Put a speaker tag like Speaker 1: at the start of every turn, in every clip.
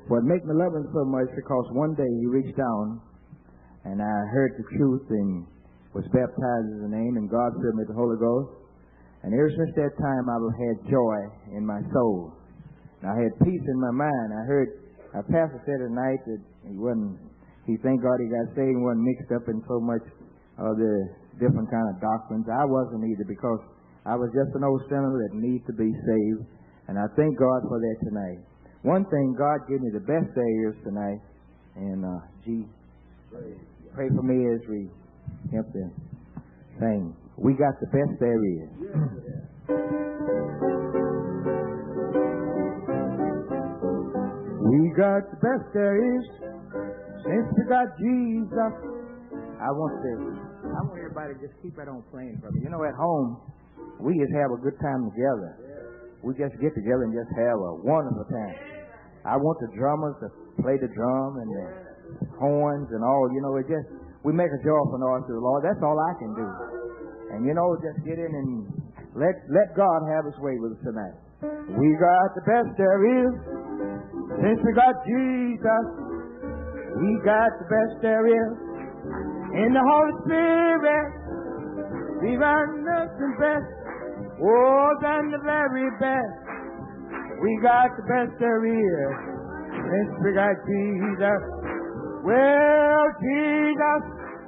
Speaker 1: What made me love him so much because one day he reached down and I heard the truth and was baptized in the name, and God filled me with the Holy Ghost. And ever since that time I've had joy in my soul. And I had peace in my mind. I heard our pastor said tonight that he thanked God he got saved and wasn't mixed up in so much of the different kind of doctrines. I wasn't either, because I was just an old sinner that needs to be saved. And I thank God for that tonight. One thing, God gave me the best there is tonight. And pray for me as we help them sing. We got the best there is. We got the best there is since we got Jesus. I want everybody to just keep that on playing for me. You know, at home, we just have a good time together. We just get together and just have a wonderful time. I want the drummers to play the drum and the horns and all. You know, we make a joyful noise to the Lord. That's all I can do. And, you know, just get in and let God have his way with us tonight. We got the best there is since we got Jesus. We got the best there is in the Holy Spirit. We got nothing best, than the very best. We got the best there is since we got Jesus. Well, Jesus,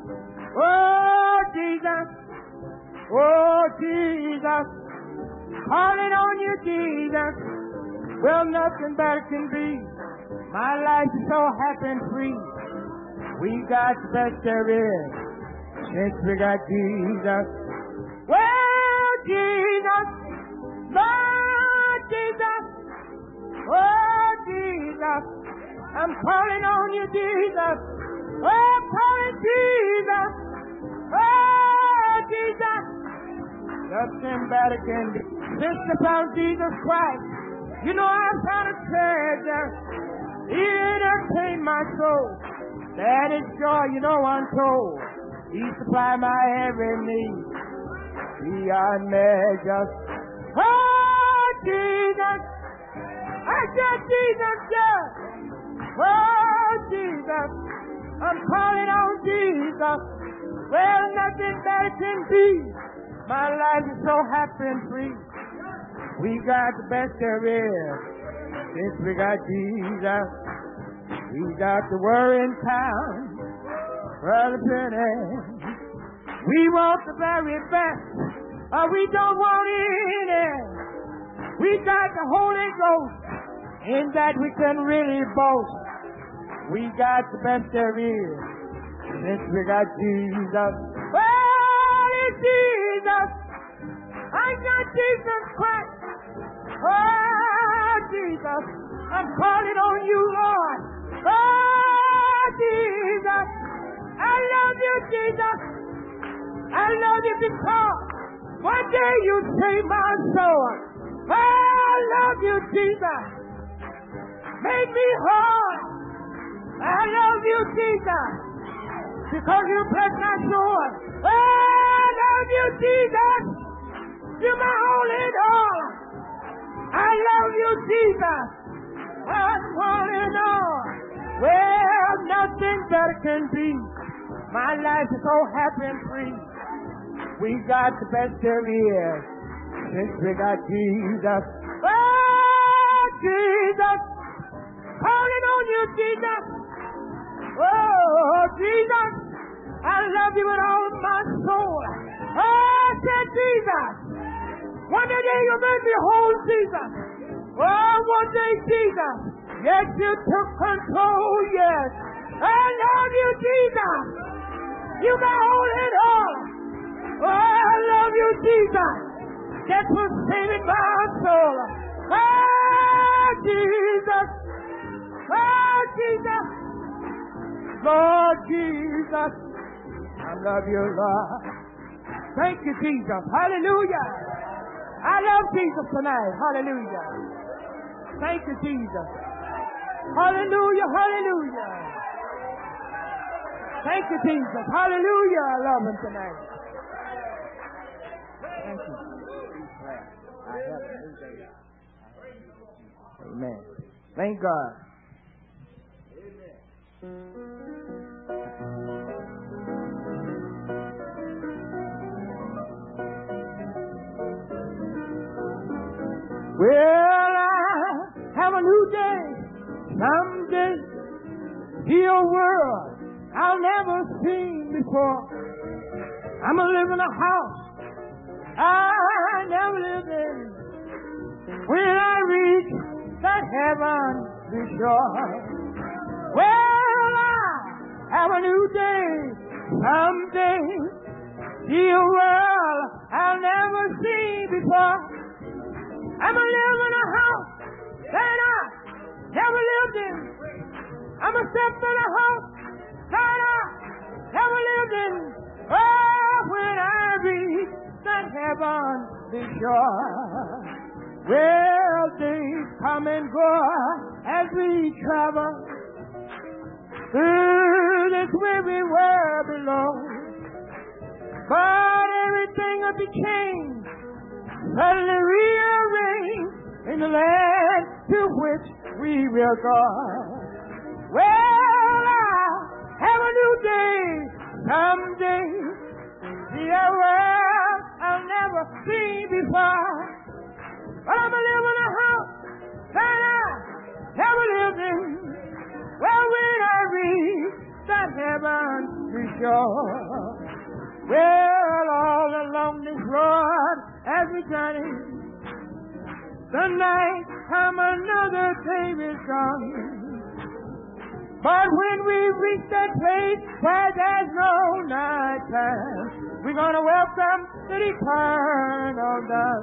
Speaker 1: oh Jesus, oh Jesus, calling on you, Jesus. Well, nothing better can be. My life is so happy and free. We got the best there is since we got Jesus. Well, Jesus, Lord Jesus, oh Jesus, I'm calling on you, Jesus. Oh, I'm calling Jesus. Oh, Jesus, nothing better can be. Since I found Jesus Christ, you know I found a treasure. He entertained my soul. That is joy, you know, untold. He supplied my every need. Beyond measure. Oh, Jesus. I said, Jesus, yeah. Oh, Jesus. I'm calling on Jesus. Well, nothing better can be. My life is so happy and free. We got the best there is since we got Jesus. We got the world in town, Brother Penny. We want the very best, we don't want any. We got the Holy Ghost, in that we can really boast. We got the best there is since we got Jesus. Oh, it's Jesus. I got Jesus Christ. Oh, Jesus, I'm calling on you, Lord. Oh, Jesus, I love you, Jesus. I love you because one day you saved my soul. Oh, I love you, Jesus. Make me whole. I love you, Jesus, because you bless my soul. Oh, I love you, Jesus. You're my only all. I love you, Jesus. I'm holding on. Well, nothing better can be. My life is so happy and free. We got the best there is since we got Jesus. Oh, Jesus. Calling on you, Jesus. Oh, Jesus. I love you with all of my soul. Oh, I said, Jesus. One day you're going to behold Jesus. Oh, one day, Jesus. Yes, you took control, yes. I love you, Jesus. You got hold it all. Oh, I love you, Jesus. That was saving my soul. Oh, Jesus. Oh, Jesus. Lord Jesus. I love you, Lord. Thank you, Jesus. Hallelujah. I love Jesus tonight. Hallelujah. Thank you, Jesus. Hallelujah. Hallelujah. Thank you, Jesus. Hallelujah. I love him tonight. Thank you. I have a new day. Amen. Thank God. Well, I have a new day someday. See a world I'll never seen before. I'm gonna live in a house I never lived in. When I reach that heaven be sure. Well, I have a new day someday. See a world I'll never see before. I'm gonna live in a house that I never lived in. I'm gonna step in a house that I never lived in. Oh, when I reach that heaven be sure. Well, days come and go as we travel through this weary world below. But everything will be changed, suddenly rearranged in the land to which we will go. Well, I have a new day someday. See a world I'll never see before. But I'm gonna live in a house that I never lived in. Well, when I reach that heaven be sure. Well, all along this road as we journey, the night time another day is gone. But when we reach that place where there's no night time, we're gonna welcome the eternal dawn.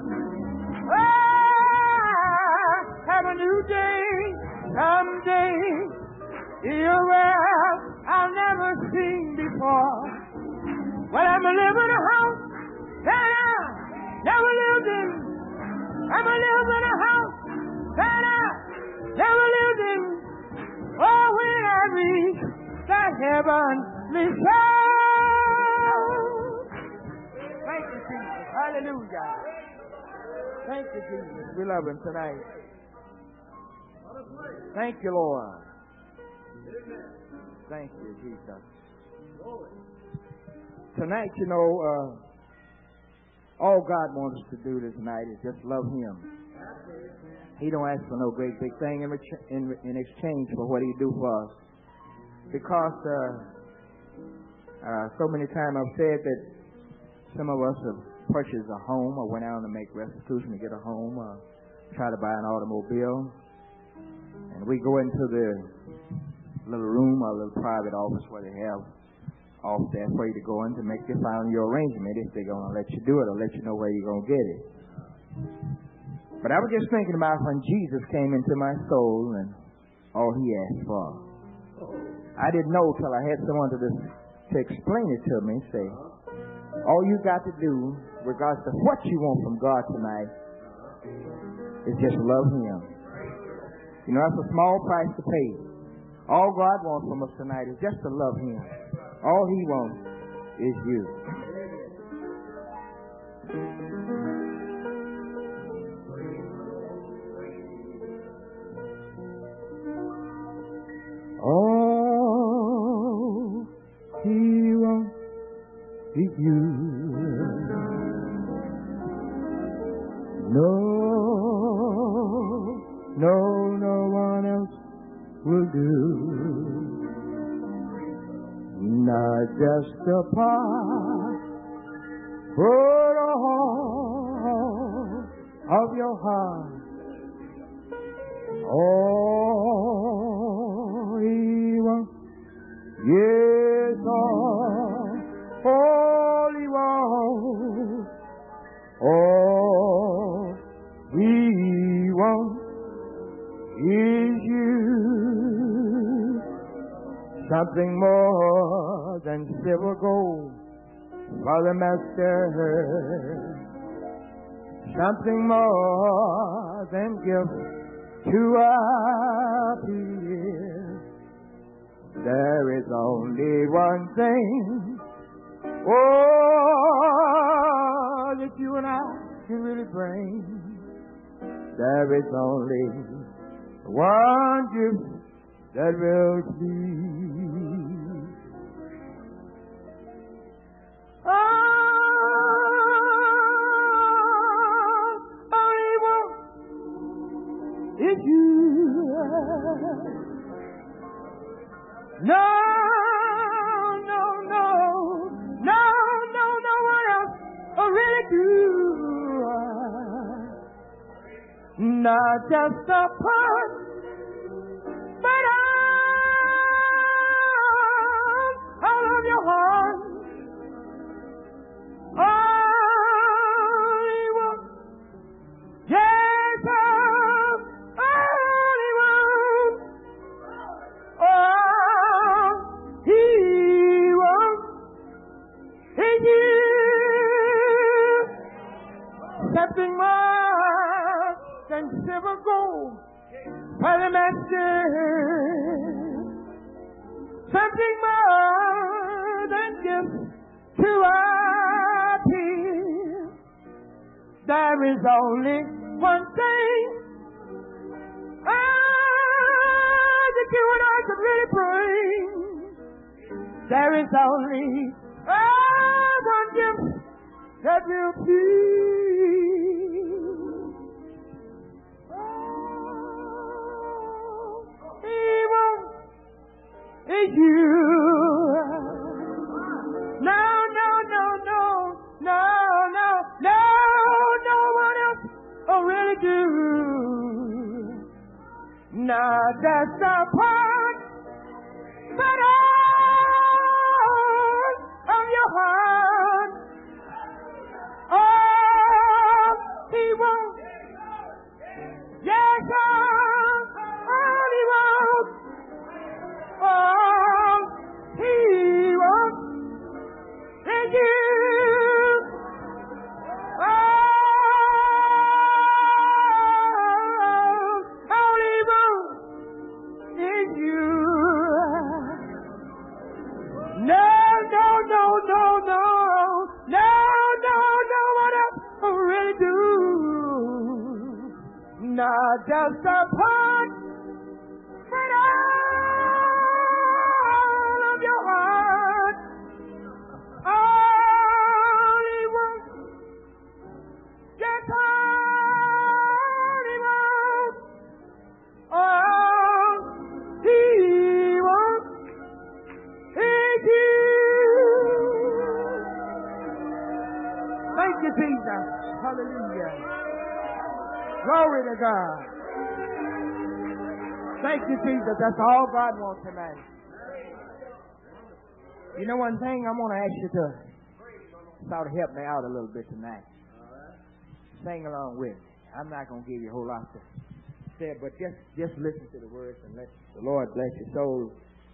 Speaker 1: Oh, have a new day someday. See a world I'll never seen before. Well, I'm gonna live in a house that I never lived in. I'm gonna live in a house that I never lived in. Oh, when I reach that heavenly shore. Thank you, Jesus. Hallelujah. Thank you, Jesus. We love him tonight. Thank you, Lord. Thank you, Jesus. Tonight, you know, all God wants us to do tonight is just love him. He don't ask for no great big thing in exchange for what he do for us. Because so many times I've said that some of us have purchased a home or went out to make restitution to get a home or try to buy an automobile. And we go into the little room or little private office where they have off there for you to go in to make your final arrangement if they're going to let you do it or let you know where you're going to get it. But I was just thinking about when Jesus came into my soul and all he asked for. I didn't know till I had someone to explain it to me. Say, all you got to do, regardless of what you want from God tonight, is just love him. You know, that's a small price to pay. All God wants from us tonight is just to love him. All he wants is you. All he wants is you. No one else will do. Not just a part, but all of your heart. All he wants, yes, all he wants, all he wants is you. Something more than silver gold for the master. Something more than gifts to appear. There is only one thing, oh, that you and I can really bring. There is only one gift that will please. No, what else I really do. Not just a part, but all of your heart. All he wants, yes, all he wants. All he wants is you. Something more than silver gold for the master. Something more than just to our peers. There is only one thing that you and I could really bring. There is only one gift that will please. Evil is you. No, what else I really do. Not just a part, but all of your heart. All he wants, yes, all he wants. All he wants is you. Not just a part, but all of your heart. All he wants, just all he wants. All he wants is you. Thank you, Jesus. Hallelujah. Glory to God. Thank you, Jesus. That's all God wants tonight. You know one thing? I'm going to ask you to sort of help me out a little bit tonight. Sing along with me. I'm not going to give you a whole lot to say, but just listen to the words and let the Lord bless your soul.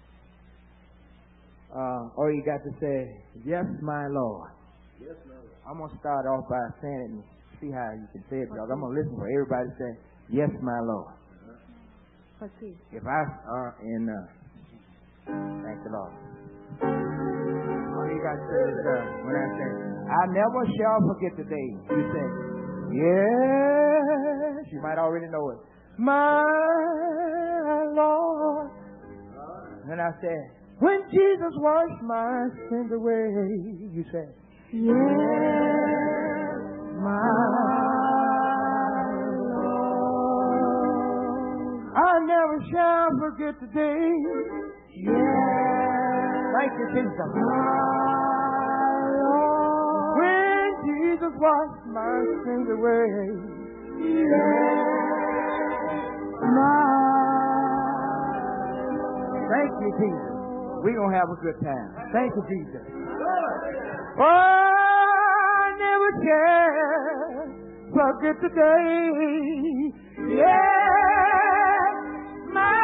Speaker 1: All you got to say, yes, my Lord. Yes, my Lord. I'm going to start off by saying it and see how you can say it, because I'm going to listen for everybody to say, yes, my Lord. If I thank the Lord. All you got to say is, when I say, I never shall forget the day, you say, yes, you might already know it, my Lord. And I say, when Jesus washed my sins away, you say, yes, my Lord. I never shall forget the day. Yes. Thank you, Jesus. My Lord. When Jesus washed my sins away. Yes. My Lord. Thank you, Jesus. We're going to have a good time. Thank you, Jesus. Oh, I never shall forget the day. Yeah, my.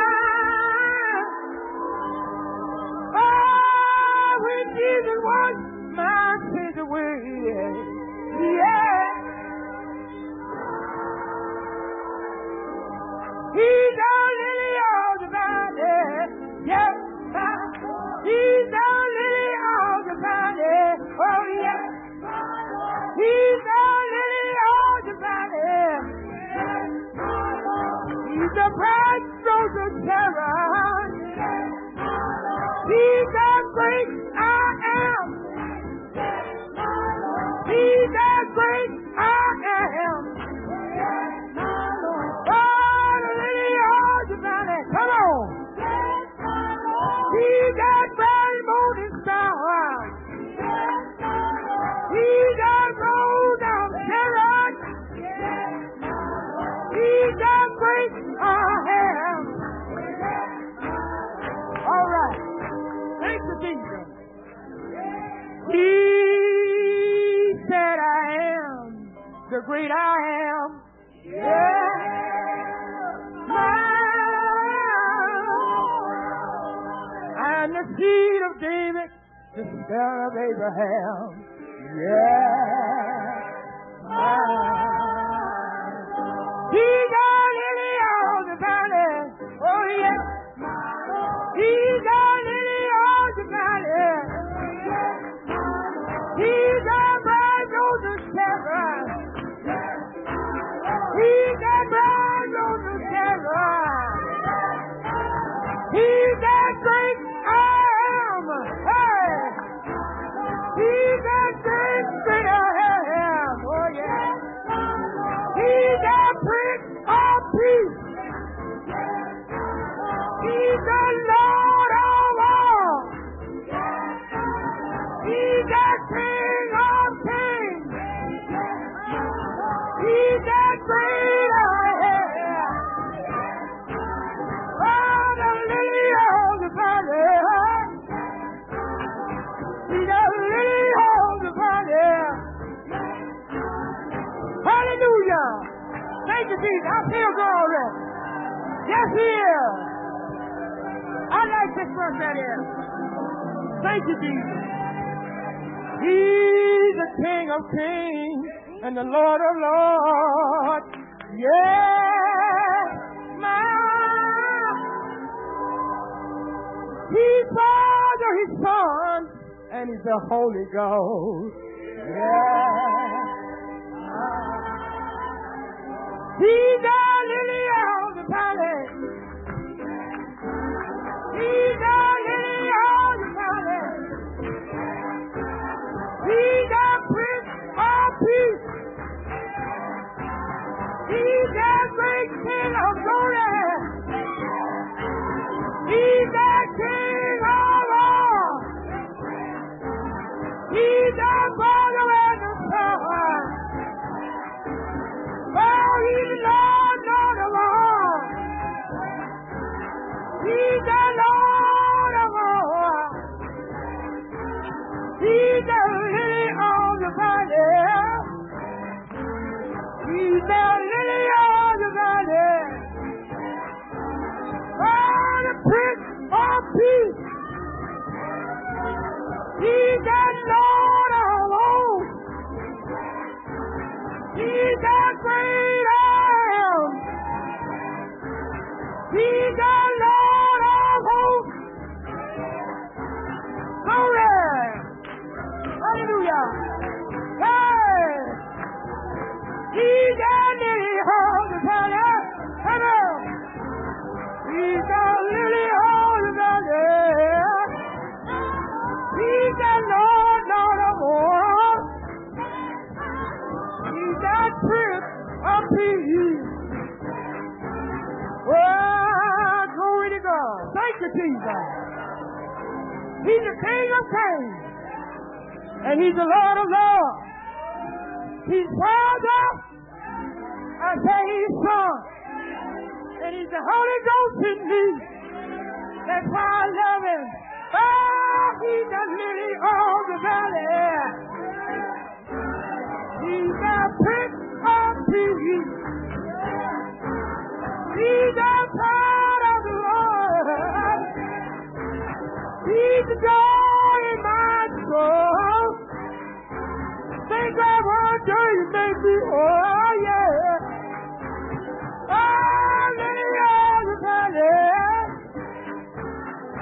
Speaker 1: Oh, when Jesus washed my sins away. Yeah. He's our lily of the valley. Yeah. He's our lily of the valley. Oh, yeah. He's our lily of the valley. He's the bright rose of Sharon. He's the great I am. He's the great I am. Oh, the lily of the valley. Come on. He got bright morning star. He got rolled down Sharon. He got great hair. All right. Thank you, Jesus. He said, I am the great I am. Yeah. And the seed of David, the son of Abraham. Yeah. He got lily on the valley. Oh, yeah. He got lily on the valley. He got bright on the Sharon. He got bright on the Sharon. He got great I am. Hey. He got great I am. Oh, yeah. He got Prince of Peace. He's the Lord of all. He's the King of Kings. He's the great I am. Oh, the lily of the valley. He's the lily of the valley. Hallelujah. Thank you, Jesus. I feel good already. Yes, he is. I like this verse right here. Thank you, Jesus. He's the King of Kings and the Lord of Lords. Yeah, my. He's Father, He's Son, and He's the Holy Ghost. Yeah. He's the lily of the valley. He's the lily of the valley. He's the Prince of Peace. He's the great King of glory. He's the King of all. He's the Father and the Son. Oh, He's Lord, Lord of all. He's the Lord of all. He's the lily of the valley. He's the lily of the valley. Oh, the Prince of Peace. He's the Lord of hosts. He's the great I am. He's the Lord of hosts. Glory. Hallelujah. Hey. He's the lily of the valley. Come on. He's the lily of the valley. He's the Lord, Lord of all. He's the Prince of Peace. Oh, glory to God. Thank you, Jesus. He's the King of Kings. And He's the Lord of Lords. He's Father. I say He's Son. And He's the Holy Ghost in me. That's why I love Him. Oh, He's the lily of the valley. He's the Prince of Peace. He's the God of the Lord. He's the joy in my soul. Thank God one day He made me, oh yeah. Oh, lily of the valley.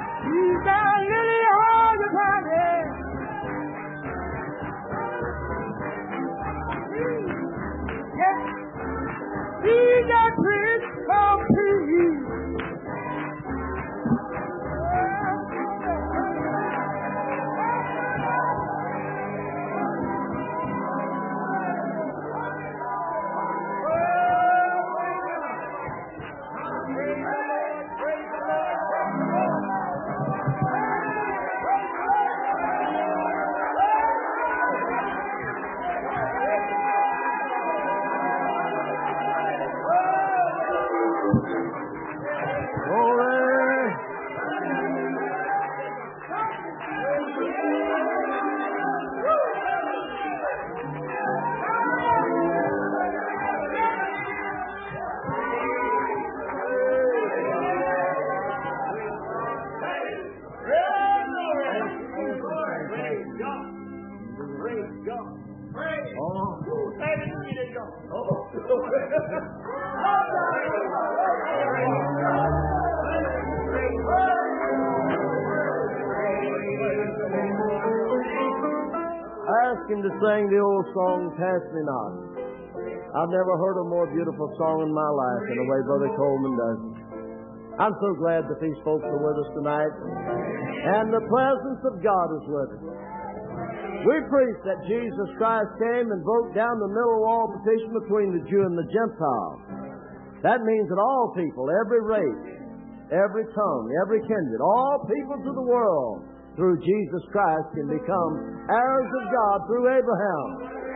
Speaker 2: Ask him to sing the old song, Pass Me Not. I've never heard a more beautiful song in my life than the way Brother Coleman does it. I'm so glad that these folks are with us tonight, and the presence of God is with us. We preach that Jesus Christ came and broke down the middle wall partition between the Jew and the Gentile. That means that all people, every race, every tongue, every kindred, all peoples of the world, through Jesus Christ can become heirs of God through Abraham.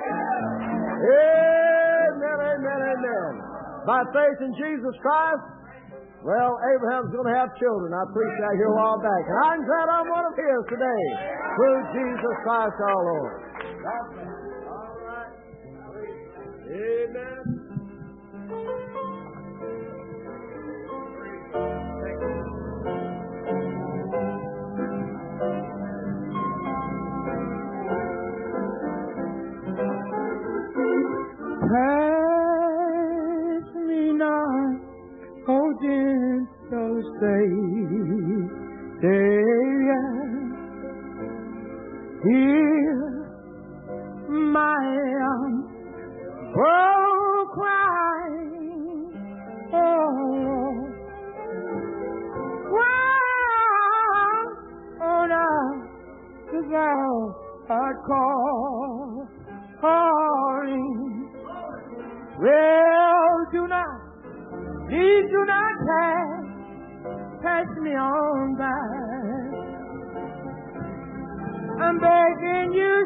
Speaker 2: Amen, amen, amen. By faith in Jesus Christ, well, Abraham's going to have children. I preached that here a while back. And I'm glad I'm one of his today, through Jesus Christ our Lord. All right. Amen.
Speaker 1: Pass me not, oh gentle Savior, hear my oh cry, oh on us thou art calling. Well, please do not pass me on by. I'm begging you,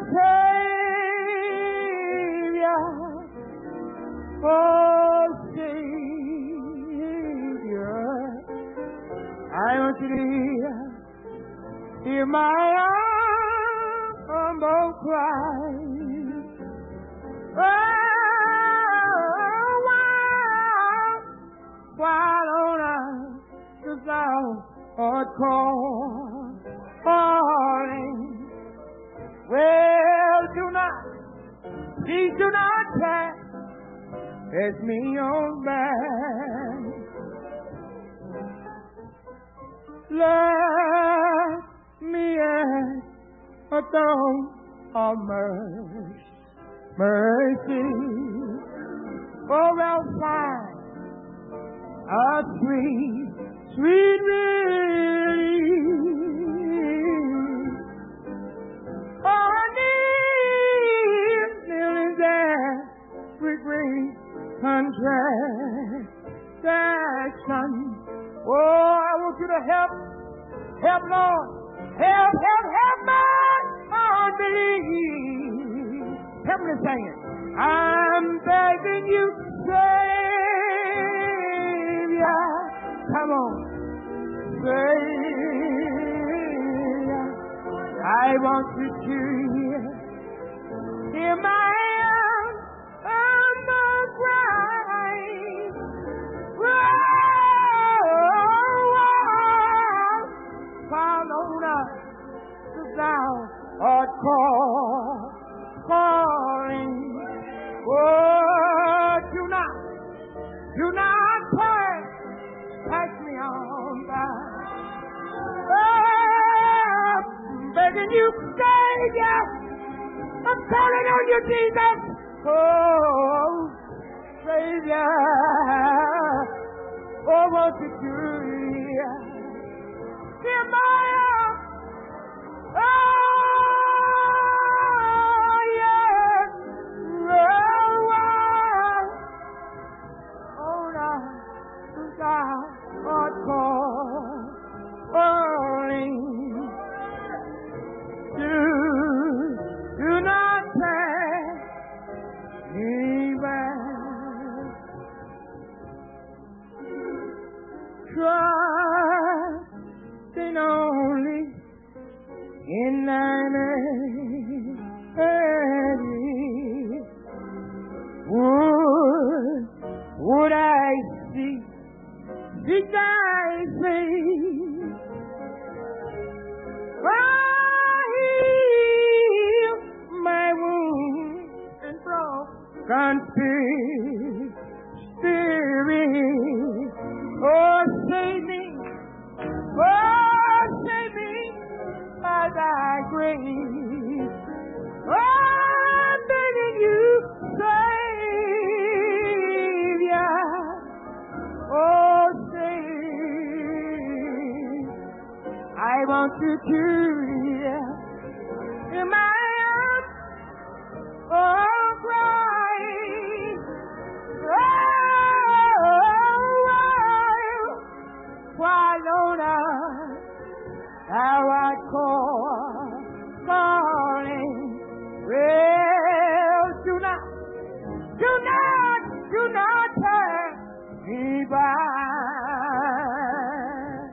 Speaker 1: Savior, oh Savior, I want you to hear my humble cry. While on us thou art calling. Well, please do not pass me on by. Let me at a throne of mercy, for I'll find a sweet, sweet relief. Oh, I need kneeling there with great contraction. Oh, I want you to help, Lord, help my unbelief. Help me sing it. I'm begging you, come on, Savior, I want you to hear my humble cry. Follow us, thou art calling. Oh, do not pass me on by. Oh, I'm begging you, Savior, I'm calling on you, Jesus. Oh, Savior, oh, won't you hear my do not pass me by. want you to hear my arms, oh, crying. Why don't how I call, calling? Well, do not turn me back.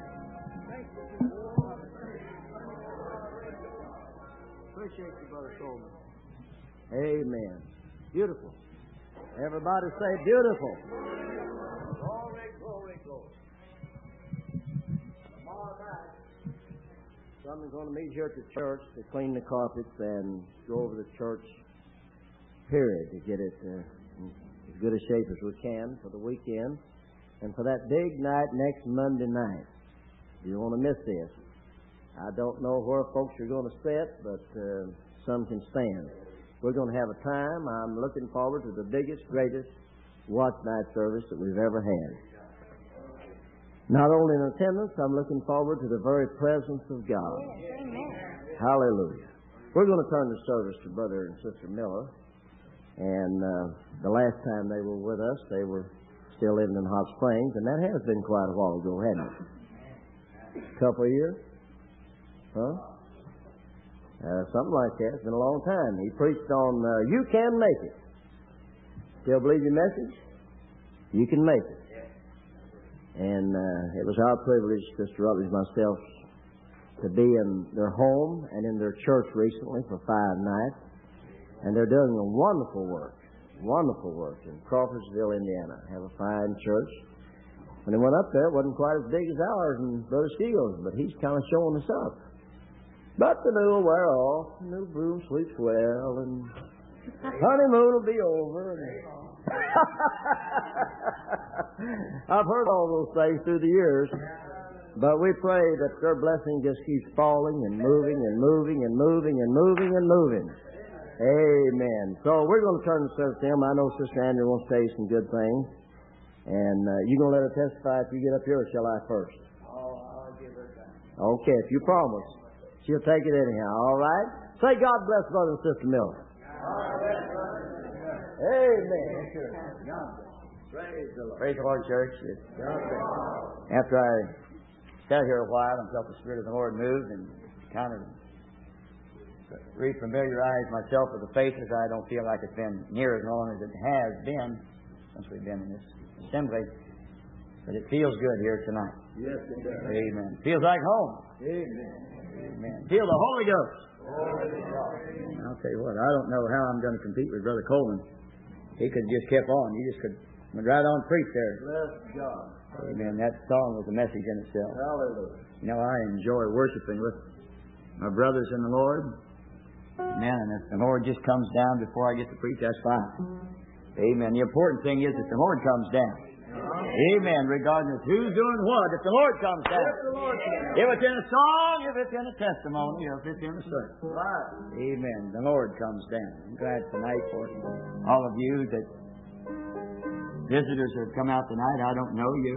Speaker 2: Appreciate you, Brother Coleman. Amen. Beautiful. Everybody say beautiful. Glory, glory, glory. Tomorrow night, someone's going to meet here at the church to clean the carpets and go over the church period to get it as good a shape as we can for the weekend and for that big night next Monday night. You don't want to miss this. I don't know where folks are going to sit, but some can stand. We're going to have a time. I'm looking forward to the biggest, greatest watch night service that we've ever had. Not only in attendance, I'm looking forward to the very presence of God.
Speaker 3: Amen.
Speaker 2: Hallelujah. We're going to turn the service to Brother and Sister Miller. And the last time they were with us, they were still living in Hot Springs, and that has been quite a while ago, hasn't it? A couple of years? Huh? Something like that. It's been a long time. He preached on You Can Make It. Still believe your message? You can make it. And it was our privilege, Sister Rutledge and myself, to be in their home and in their church recently for 5 nights. And they're doing a wonderful work in Crawfordsville, Indiana. Have a fine church. When they went up there, it wasn't quite as big as ours and Brother Steele's, but he's kind of showing us up. But the new will wear off, the new broom sleeps well, and honeymoon will be over. I've heard all those things through the years, but we pray that their blessing just keeps falling and moving and moving and moving and moving and moving. Amen. So we're going to turn the service to him. I know Sister Andrew wants to say some good things. And you going to let her testify if you get up here, or shall I first?
Speaker 1: Oh, I'll give her time.
Speaker 2: Okay, if you promise. She'll take it anyhow, all right? Say God bless Brother and Sister Miller. Amen.
Speaker 4: Praise the Lord, church. After I sat here a while and felt the Spirit of the Lord move and kind of refamiliarize myself with the faces, I don't feel like it's been near as long as it has been since we've been in this assembly. But it feels good here tonight.
Speaker 2: Yes, it does.
Speaker 4: Amen. Feels like home.
Speaker 2: Amen.
Speaker 4: Amen. Feel the Holy Ghost. And I'll tell you what, I don't know how I'm going to compete with Brother Coleman. He could have just kept on. He just went right on preach there.
Speaker 2: Bless God.
Speaker 4: Amen. That song was a message in itself.
Speaker 2: Hallelujah.
Speaker 4: You know, I enjoy worshiping with my brothers in the Lord. Amen. And if the Lord just comes down before I get to preach, that's fine. Amen. The important thing is that the Lord comes down. Amen. Regardless who's doing what, if the Lord comes down. If it's in a song, if it's in a testimony, or if it's in a service.
Speaker 2: Right.
Speaker 4: Amen. The Lord comes down. I'm glad tonight for all of you that visitors have come out tonight. I don't know you.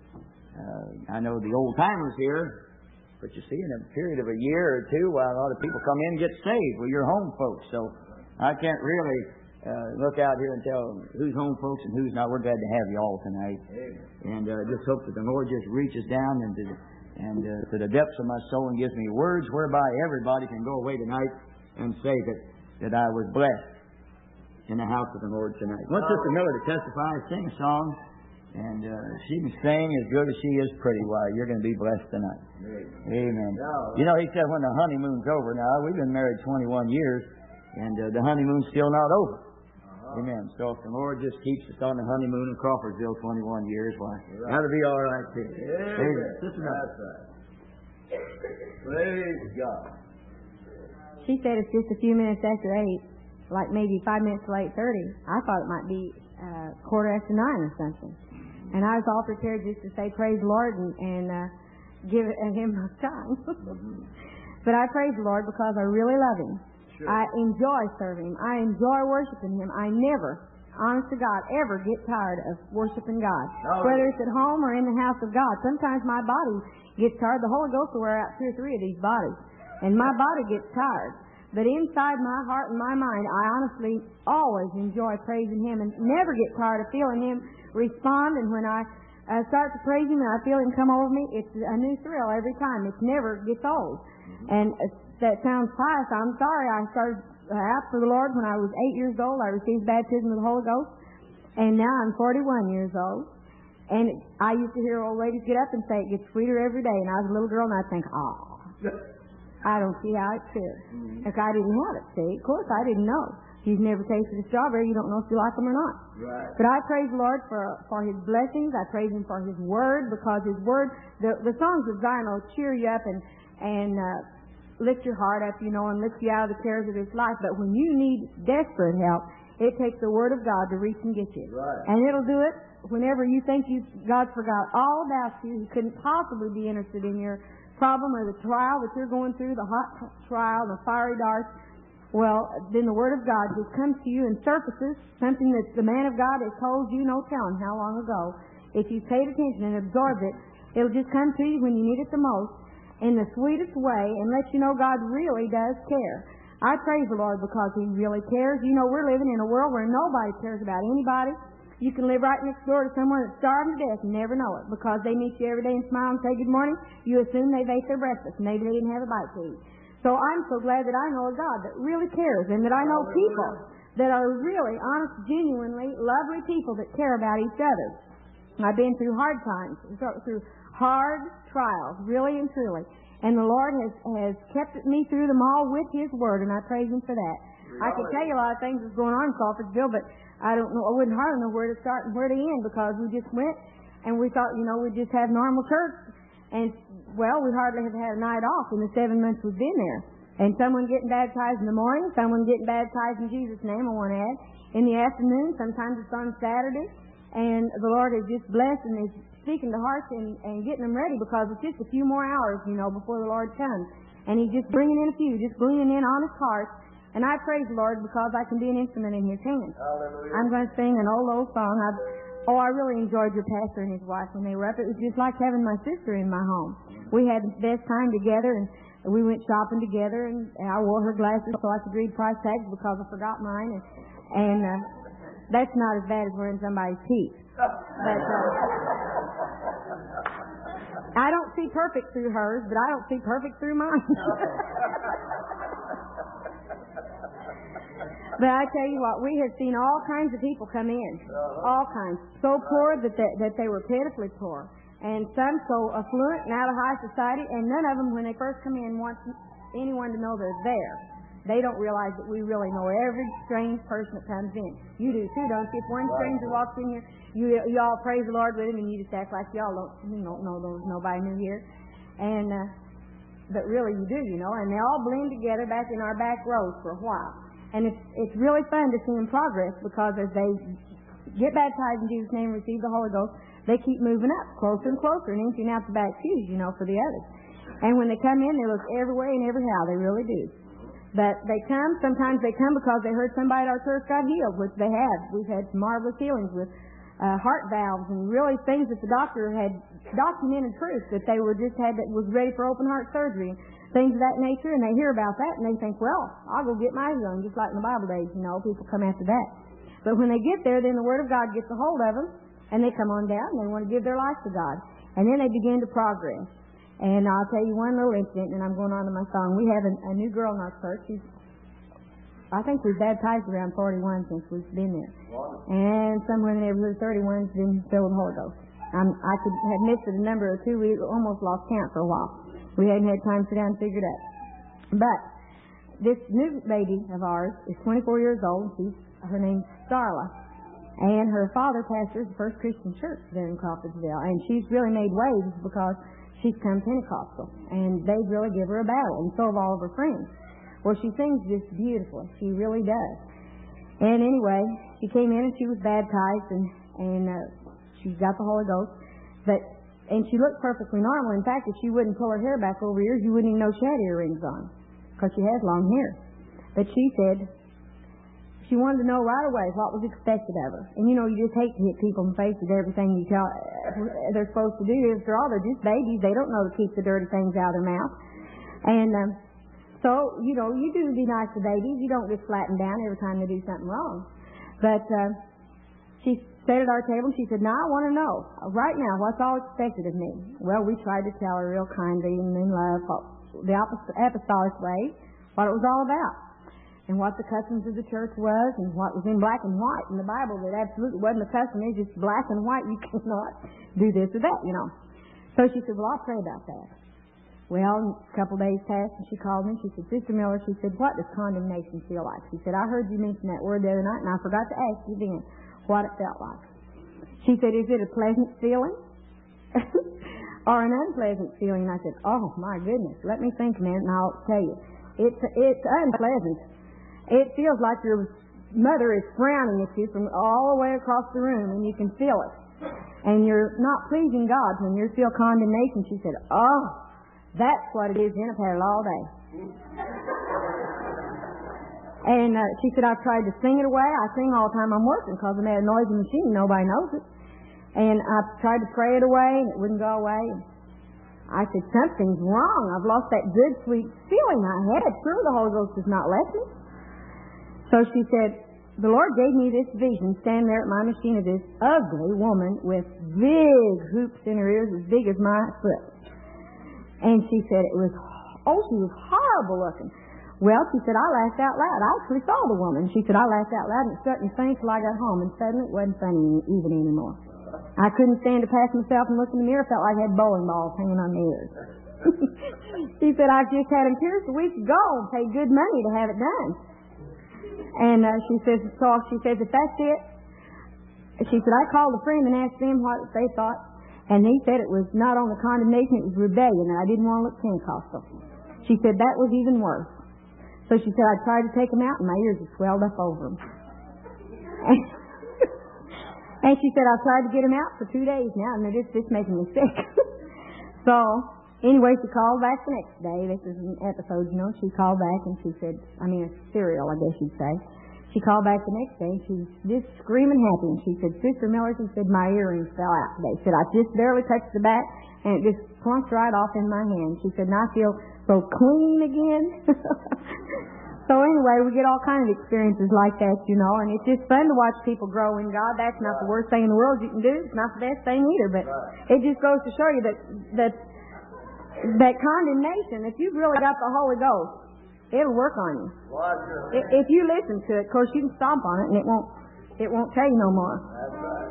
Speaker 4: I know the old timers here. But you see, in a period of a year or two, while a lot of people come in and get saved, well, you're home folks. So I can't really look out here and tell who's home folks and who's not. We're glad to have you all tonight. And just hope that the Lord just reaches down to the depths of my soul and gives me words whereby everybody can go away tonight and say that I was blessed in the house of the Lord tonight. I want Sister Miller to testify, sing a song, and she can sing as good as she is pretty. Why, you're going to be blessed tonight. Amen. You know, he said when the honeymoon's over. Now, we've been married 21 years, and the honeymoon's still not over. Amen. So if the Lord just keeps us on the honeymoon in Crawfordsville 21 years, why, that'll be all right too. Amen.
Speaker 2: That's right. Praise God.
Speaker 3: She said it's just a few minutes after 8, like maybe 5 minutes to 8:30. I thought it might be 9:15 or something. And I was all prepared just to say praise the Lord and give him my time. But I praise the Lord because I really love him. Sure. I enjoy serving him. I enjoy worshiping him. I never honest to God, ever get tired of worshiping God.
Speaker 1: No.
Speaker 3: Whether it's at home or in the house of God. Sometimes my body gets tired. The Holy Ghost will wear out 2 or 3 of these bodies. And my body gets tired. But inside my heart and my mind, I honestly always enjoy praising Him and never get tired of feeling Him respond. And when I start to praise Him and I feel Him come over me, it's a new thrill every time. It never gets old. And that sounds pious. I'm sorry. I started out for the Lord when I was 8 years old. I received baptism of the Holy Ghost. And now I'm 41 years old. And I used to hear old ladies get up and say it gets sweeter every day. And I was a little girl and I'd think, I don't see how it's fair. Like I didn't have it, see. Of course, I didn't know. You've never tasted a strawberry. You don't know if you like them or not.
Speaker 1: Right.
Speaker 3: But I praise the Lord for His blessings. I praise Him for His Word, because His Word, the songs of Zion will cheer you up and lift your heart up, and lift you out of the cares of this life. But when you need desperate help, it takes the Word of God to reach and get you.
Speaker 1: Right.
Speaker 3: And it'll do it whenever you think God forgot all about you. He couldn't possibly be interested in your problem or the trial that you're going through, the hot trial, the fiery darts. Well, then the Word of God just comes to you and surfaces something that the man of God has told you no telling how long ago. If you paid attention and absorbed it, it'll just come to you when you need it the most in the sweetest way and let you know God really does care. I praise the Lord because He really cares. We're living in a world where nobody cares about anybody. You can live right next door to someone that's starving to death and never know it, because they meet you every day and smile and say good morning. You assume they've ate their breakfast. Maybe they didn't have a bite to eat. So I'm so glad that I know a God that really cares, and that I know people that are really honest, genuinely lovely people that care about each other. I've been through hard times, through hard trials, really and truly. And the Lord has kept me through them all with His Word, and I praise Him for that. I could tell you a lot of things that's going on in Crawfordsville, but I don't know. I wouldn't hardly know where to start and where to end, because we just went and we thought, we'd just have normal church. And, well, we hardly have had a night off in the 7 months we've been there. And someone getting baptized in the morning, someone getting baptized in Jesus' name, I want to add, in the afternoon, sometimes it's on Saturday. And the Lord has just blessed and is speaking to hearts and getting them ready, because it's just a few more hours, before the Lord comes. And He's just bringing in a few, just bringing in honest hearts. And I praise the Lord because I can be an instrument in His hands.
Speaker 1: Hallelujah.
Speaker 3: I'm going to sing an old song. I really enjoyed your pastor and his wife when they were up. It was just like having my sister in my home. We had the best time together, and we went shopping together, and I wore her glasses so I could read price tags because I forgot mine. And that's not as bad as wearing somebody's teeth. But I don't see perfect through hers, but I don't see perfect through mine. But I tell you what, we have seen all kinds of people come in, all kinds, so poor that they were pitifully poor, and some so affluent and out of high society, and none of them, when they first come in, want anyone to know they're there. They don't realize that we really know every strange person that comes in. You do too, don't you? If one stranger walks in here, you all praise the Lord with him, and you just act like you don't know there's nobody new here, and but really you do, and they all blend together back in our back rows for a while. And it's really fun to see them progress, because as they get baptized in Jesus' name and receive the Holy Ghost, they keep moving up closer and closer and emptying out the back pews, for the others. And when they come in, they look every way and every how. They really do. But sometimes they come because they heard somebody at our church got healed, which they have. We've had some marvelous healings with heart valves and really things that the doctor had documented proof that they was ready for open heart surgery. Things of that nature, and they hear about that, and they think, well, I'll go get my healing, just like in the Bible days, people come after that. But when they get there, then the Word of God gets a hold of them, and they come on down, and they want to give their life to God. And then they begin to progress. And I'll tell you one little incident, and I'm going on to my song. We have a new girl in our church. I think we've baptized around 41 since we've been there. And somewhere in the neighborhood of 31 has been filled with the Holy Ghost. I could have missed it a number or two. We almost lost count for a while. We hadn't had time to sit down and figure it out. But this new lady of ours is 24 years old. Her name's Starla. And her father pastors the First Christian Church there in Crawfordsville. And she's really made waves because she's come Pentecostal. And they really give her a battle, and so have all of her friends. Well, she sings just beautifully. She really does. And anyway, she came in and she was baptized, and she's got the Holy Ghost. And she looked perfectly normal. In fact, if she wouldn't pull her hair back over ears, you wouldn't even know she had earrings on, because she has long hair. But she said she wanted to know right away what was expected of her. And you just hate to hit people in the face with everything you tell they're supposed to do. After all, they're just babies. They don't know to keep the dirty things out of their mouth. And so, you do be nice to babies. You don't just flatten down every time they do something wrong. But she sat at our table and she said, "Now I want to know, right now, what's all expected of me?" Well, we tried to tell her real kindly and in love, the apostolic way, what it was all about, and what the customs of the church was, and what was in black and white in the Bible that absolutely wasn't a custom. It's just black and white. You cannot do this or that, So she said, "Well, I'll pray about that." Well, a couple days passed, and she called me. She said, "Sister Miller," she said, "what does condemnation feel like?" She said, "I heard you mention that word the other night, and I forgot to ask you then what it felt like." She said, "Is it a pleasant feeling or an unpleasant feeling?" I said, "Oh, my goodness. Let me think a minute, and I'll tell you. It's unpleasant. It feels like your mother is frowning at you from all the way across the room, and you can feel it. And you're not pleasing God when you feel condemnation." She said, "Oh, that's what it is. Then I've had it all day." And she said, "I've tried to sing it away. I sing all the time I'm working because I'm at a noisy machine. Nobody knows it. And I've tried to pray it away, and it wouldn't go away." And I said, "Something's wrong. I've lost that good, sweet feeling I had. Sure, the Holy Ghost has not left me." So she said, "The Lord gave me this vision, standing there at my machine, of this ugly woman with big hoops in her ears as big as my foot." And she said she was horrible looking. Well, she said, "I laughed out loud. I actually saw the woman." She said, "I laughed out loud, and it struck me funny till I got home, and suddenly it wasn't funny even anymore. I couldn't stand to pass myself and look in the mirror. Felt like I had bowling balls hanging on my ears." She said, "I've just had them pierced a week ago and paid good money to have it done." And she says, "If that's it," she said, "I called a friend and asked them what they thought, and he said it was not only condemnation, it was rebellion, and I didn't want to look Pentecostal." She said that was even worse. So she said, "I tried to take them out, and my ears had swelled up over them." And she said, "I've tried to get them out for 2 days now, and they're just making me sick." So anyway, she called back the next day. This is an episode, She called back and she said, a serial, I guess you'd say. She called back the next day and she was just screaming happy. And she said, "Sister Miller," she said, "my earrings fell out today." She said, "I just barely touched the back and it just plunked right off in my hand." She said, "And I feel so clean again." So anyway, we get all kinds of experiences like that, and it's just fun to watch people grow in God. That's not the worst thing in the world you can do. It's not the best thing either, but it just goes to show you that condemnation, if you've really got the Holy Ghost, it'll work on you. If you listen to it, of course, you can stomp on it and it won't tell you no more.
Speaker 2: That's right.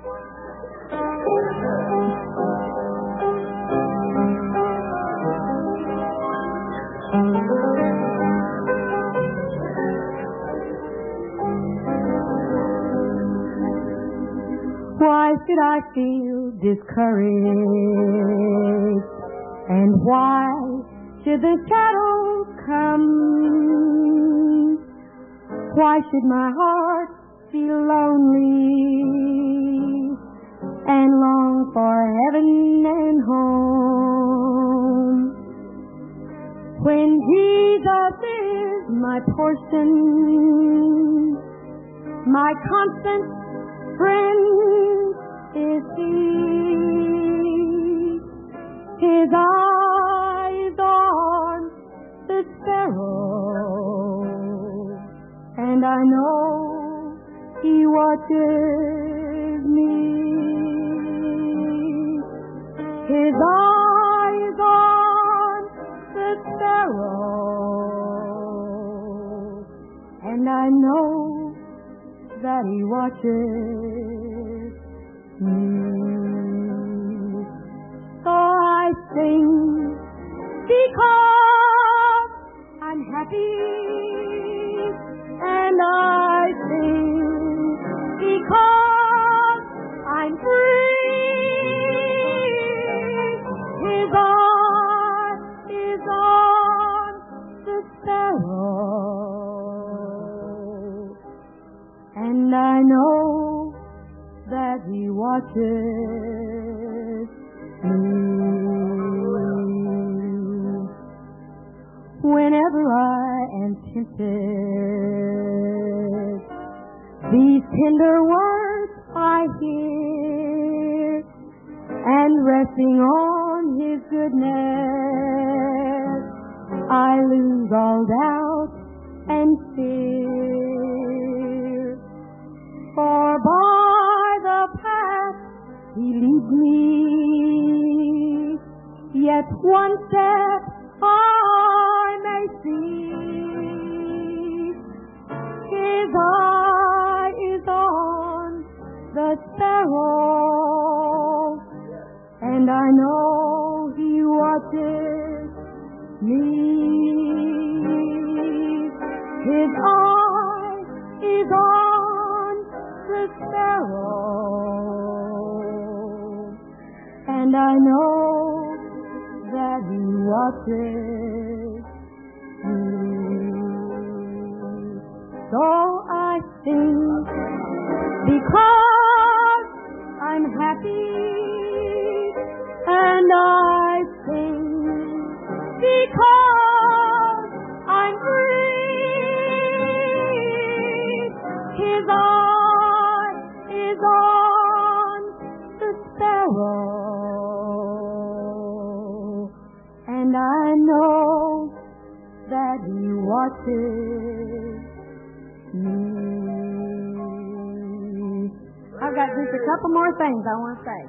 Speaker 3: Why should I feel discouraged? And why should the shadows come? Why should my heart feel lonely and long for heaven and home? When Jesus is my portion, my constant friend is He. His eyes on the sparrow, and I know He watches me. His eyes on the sparrow, and I know that He watches me. So I sing because I'm happy, and I sing because I'm free. His eye is on the sparrow, and I know that He watches me. Whenever I am tempted tender words I hear, and resting on His goodness, I lose all doubt and fear. For by the path He leads me, yet one step I may see. His eye is on the sparrow, and I know He watches me. His eye is on the sparrow, and I know that He watches me. So I sing because I'm happy, and I sing because I'm free. His eye is on the sparrow, and I know that He watches me. I've got just a couple more things I want to say.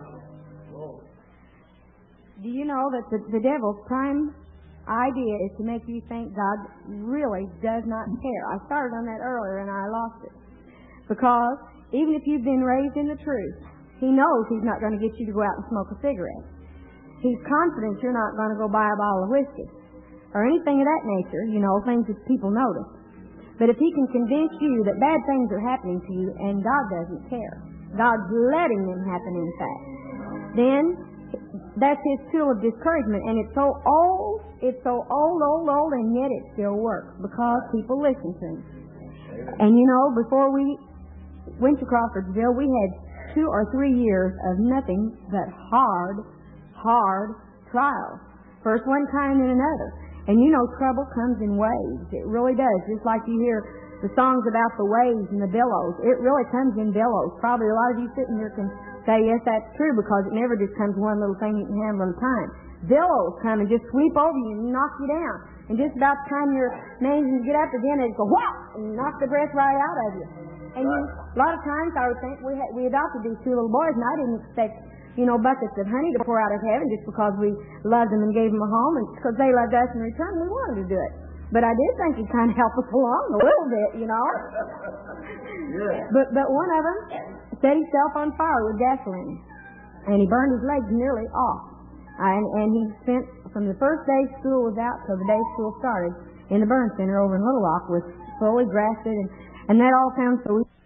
Speaker 3: Do you know that the devil's prime idea is to make you think God really does not care? I started on that earlier and I lost it. Because even if you've been raised in the truth, he knows he's not going to get you to go out and smoke a cigarette. He's confident you're not going to go buy a bottle of whiskey or anything of that nature, you know, things that people notice. But if he can convince you that bad things are happening to you and God doesn't care, God's letting them happen in fact, then that's his tool of discouragement. And it's so old, and yet it still works because people listen to him. And you know, before we went to Crawfordsville, we had 2 or 3 years of nothing but hard trials. First one kind and another. And you know, trouble comes in waves. It really does. Just like you hear the songs about the waves and the billows. It really comes in billows. Probably a lot of you sitting here can say, yes, that's true, because it never just comes one little thing you can handle at a time. Billows come and just sweep over you and knock you down. And just about the time you're managing to get up again, it go whop and knock the breath right out of you. And you, a lot of times I would think we adopted these 2 little boys, and I didn't expect, you know, buckets of honey to pour out of heaven just because we loved them and gave them a home, and because they loved us in return, we wanted to do it. But I did think he'd kind of help us along a little bit, you know. Yeah. But one of them set himself on fire with gasoline, and he burned his legs nearly off. And he spent from the first day school was out till the day school started in the burn center over in Little Rock, was fully grafted, and that all sounds so easy.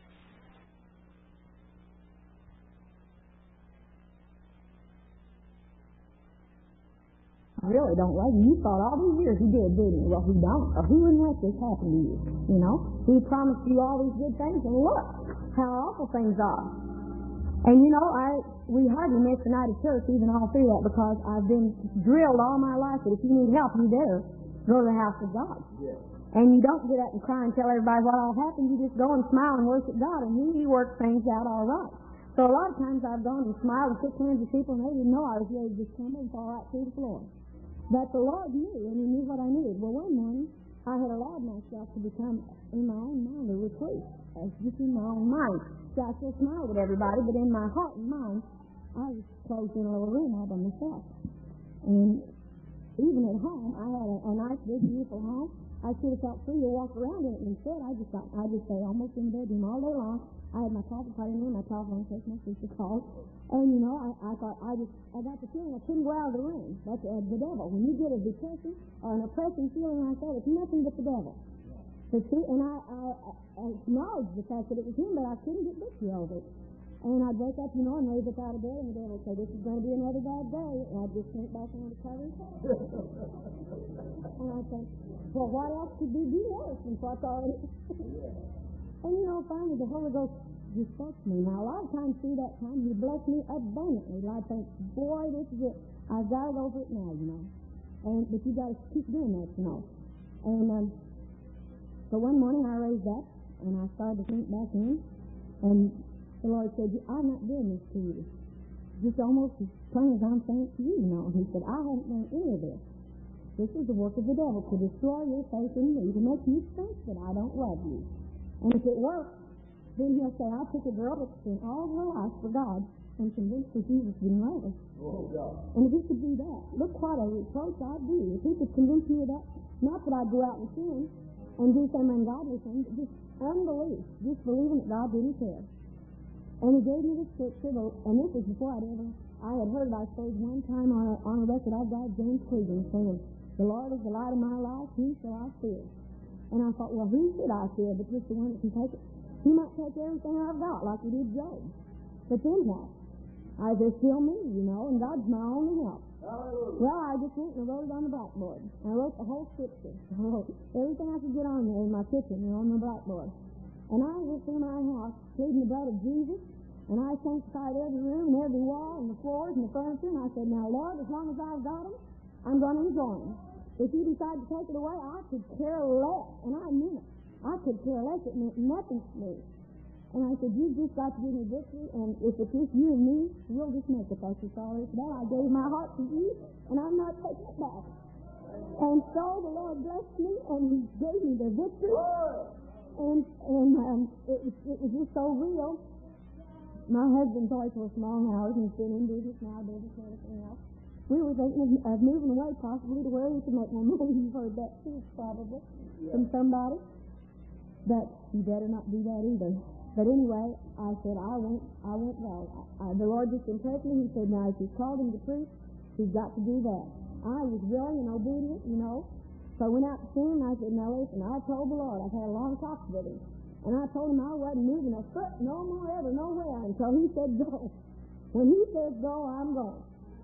Speaker 3: I really don't like him. You thought all these years he did, didn't he? Well, he don't, or he wouldn't let this happen to you. You know, he promised you all these good things, and look how awful things are. And you know, we hardly miss a night of church even all through that, because I've been drilled all my life that if you need help, you better go to the house of God. Yeah. And you don't get up and cry and tell everybody what all happened. You just go and smile and worship God, and He works things out all right. So a lot of times I've gone and smiled and shook hands with people, and they didn't know I was ready to just come and fall right through the floor. But the Lord knew, and He knew what I needed. Well, one morning, I had allowed myself to become, in my own mind, a recluse. Just in my own mind. So I still smiled with everybody, but in my heart and mind, I was closed in a little room all by myself. And even at home, I had a nice, big, beautiful home. I should have felt free to walk around in it. Instead, I just stay almost in the bedroom all day long. I had my coffee pot in there, my telephone case, my sister called. And, you know, I thought, I got the feeling I couldn't go out of the room. That's the devil. When you get a depression or an oppressing feeling like that, it's nothing but the devil. But see, and I acknowledged the fact that it was him, but I couldn't get victory over it. And I'd wake up, you know, and raise up out of bed, and the devil would say, this is going to be another bad day. And I'd just sink back on the covers. And I'd say, well, what else could be worse than what's already? And, you know, finally the Holy Ghost just spoke to me. Now, a lot of times through that time, He blessed me abundantly. And I think, boy, this is it. I've got it over it now, you know. But you got to keep doing that, you know. And so one morning I raised up, and I started to sink back in. And the Lord said, I'm not doing this to you. Just almost as plain as I'm saying it to you, you know. He said, I haven't done any of this. This is the work of the devil, to destroy your faith in me, to make you think that I don't love you. And if it works, then he'll say, I took a girl that's been all her life for God and convinced her Jesus didn't love her. And if he could do that, look what a reproach I'd be. If he could convince me of that, not that I'd go out and sin and do some ungodly thing, but just unbelief, just believing that God didn't care. And he gave me the scripture, and this was before I had heard it, I suppose, one time on a record I've got James Cleveland saying, the Lord is the light of my life, whom shall I fear? And I thought, well, who should I fear but just the one that can take it? He might take everything I've got, like he did Job. But then what? There's still me, you know, and God's my only help. Well, I just went and wrote it on the blackboard. I wrote the whole scripture. I wrote everything I could get on there in my kitchen and on the blackboard. And I went through my house, pleading the blood of Jesus, and I sanctified every room and every wall and the floors and the furniture, and I said, now, Lord, as long as I've got them, I'm going to enjoy them. If you decide to take it away, I could care less, and I mean it. I could care less. It meant nothing to me. And I said, you've just got to give me victory, and if it's just you and me, we'll just make it. That's just all there is to that. I gave my heart to you, and I'm not taking it back. And so the Lord blessed me, and he gave me the victory. And it was just so real. My husband's always works long hours, and he's been in business now, business and everything else. We were thinking of moving away possibly to where we could make more money. You've heard that too, probably, from somebody. But you better not do that either. But anyway, I said, I won't go. The Lord just impressed me. He said, now, if he's called him to preach, he's got to do that. I was willing and obedient, you know. So I went out to see him, and I said, now listen, I told the Lord, I've had a long talk with him. And I told him I wasn't moving a foot no more ever, nowhere, until he said go. When he says go, I'm going.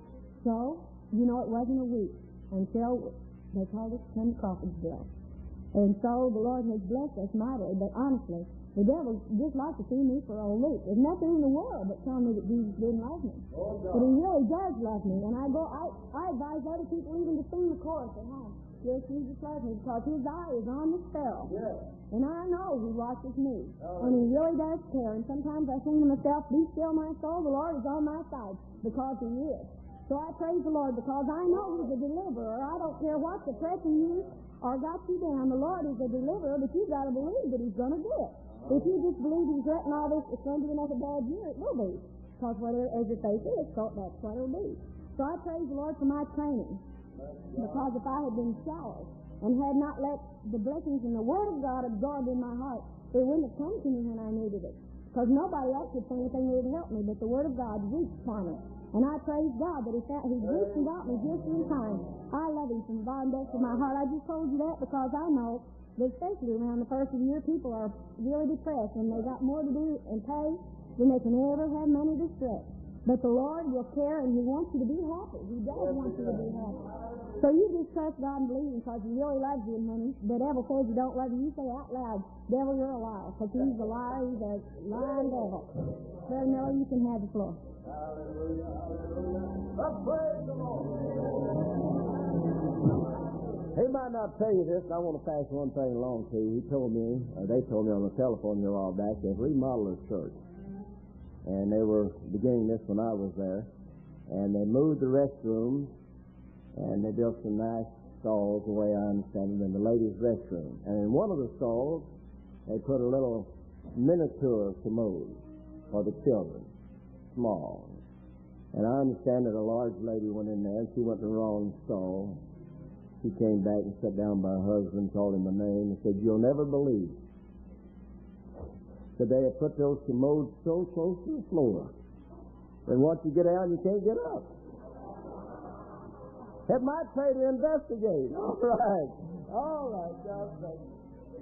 Speaker 3: So, you know, it wasn't a week until they called us to come to Crawfordsville. And so the Lord has blessed us mightily, but honestly, the devil just likes to see me for a loop. There's nothing in the world that tells me that Jesus didn't love me. But he really does love me. And I advise other people even to sing the chorus at home. Yes, Jesus loves me, because his eye is on the sparrow. And I know he watches me. And he really does care. And sometimes I sing to myself, be still my soul, the Lord is on my side, because he is. So I praise the Lord, because I know he's a deliverer. I don't care what's oppressing you or got you down. The Lord is a deliverer, but you've got to believe that he's going to do it. If you just believe he's letting all this, it's going to be another bad year, it will be. Because whatever, as your faith is, so that's what it will be. So I praise the Lord for my training. Because if I had been shallow and had not let the blessings and the Word of God absorb in my heart, it wouldn't have come to me when I needed it. Because nobody else could say anything that would help me, but the Word of God reached for me. And I praise God that he's reached and got me just in time. I love him from the bottom depths of my heart. I just told you that because I know that especially around the first of the year, people are really depressed and they got more to do and pay than they can ever have money to stretch. But the Lord will care, and he wants you to be happy. He does want you to be happy. So you just trust God and believe him, because he really loves you. And when the devil says he don't love you, you say out loud, devil, you're a liar. Because he's a liar. He's a lying devil. Brother Miller, you can have the floor.
Speaker 2: Hallelujah. Let's praise the Lord. He might not tell you this, but I want to pass one thing along to you. They told me on the telephone here a while back, they've remodeled a church. And they were beginning this when I was there. And they moved the restrooms, and they built some nice stalls, the way I understand it, in the ladies' restroom. And in one of the stalls, they put a little miniature commode for the children, small. And I understand that a large lady went in there, and she went to the wrong stall. She came back and sat down by her husband, called him a name, and said, you'll never believe that they had put those commodes so close to the floor that once you get out, you can't get up. It might pay to investigate. All right, God bless you.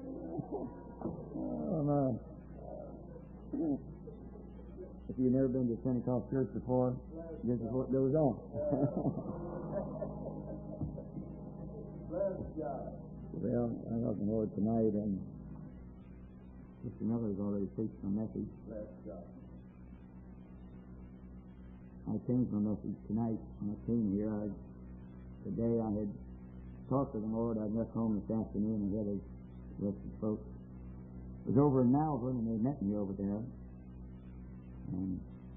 Speaker 2: Oh, no.
Speaker 4: If you've never been to Pentecost church before, this is what goes on.
Speaker 2: Bless God.
Speaker 4: Well, I love the Lord tonight, and Mr. Miller has already preached my message.
Speaker 2: Bless God.
Speaker 4: I changed my message tonight when I came here. The day I had talked to the Lord, I left home this afternoon and the other folks. I was over in Malvern, and they met me over there. And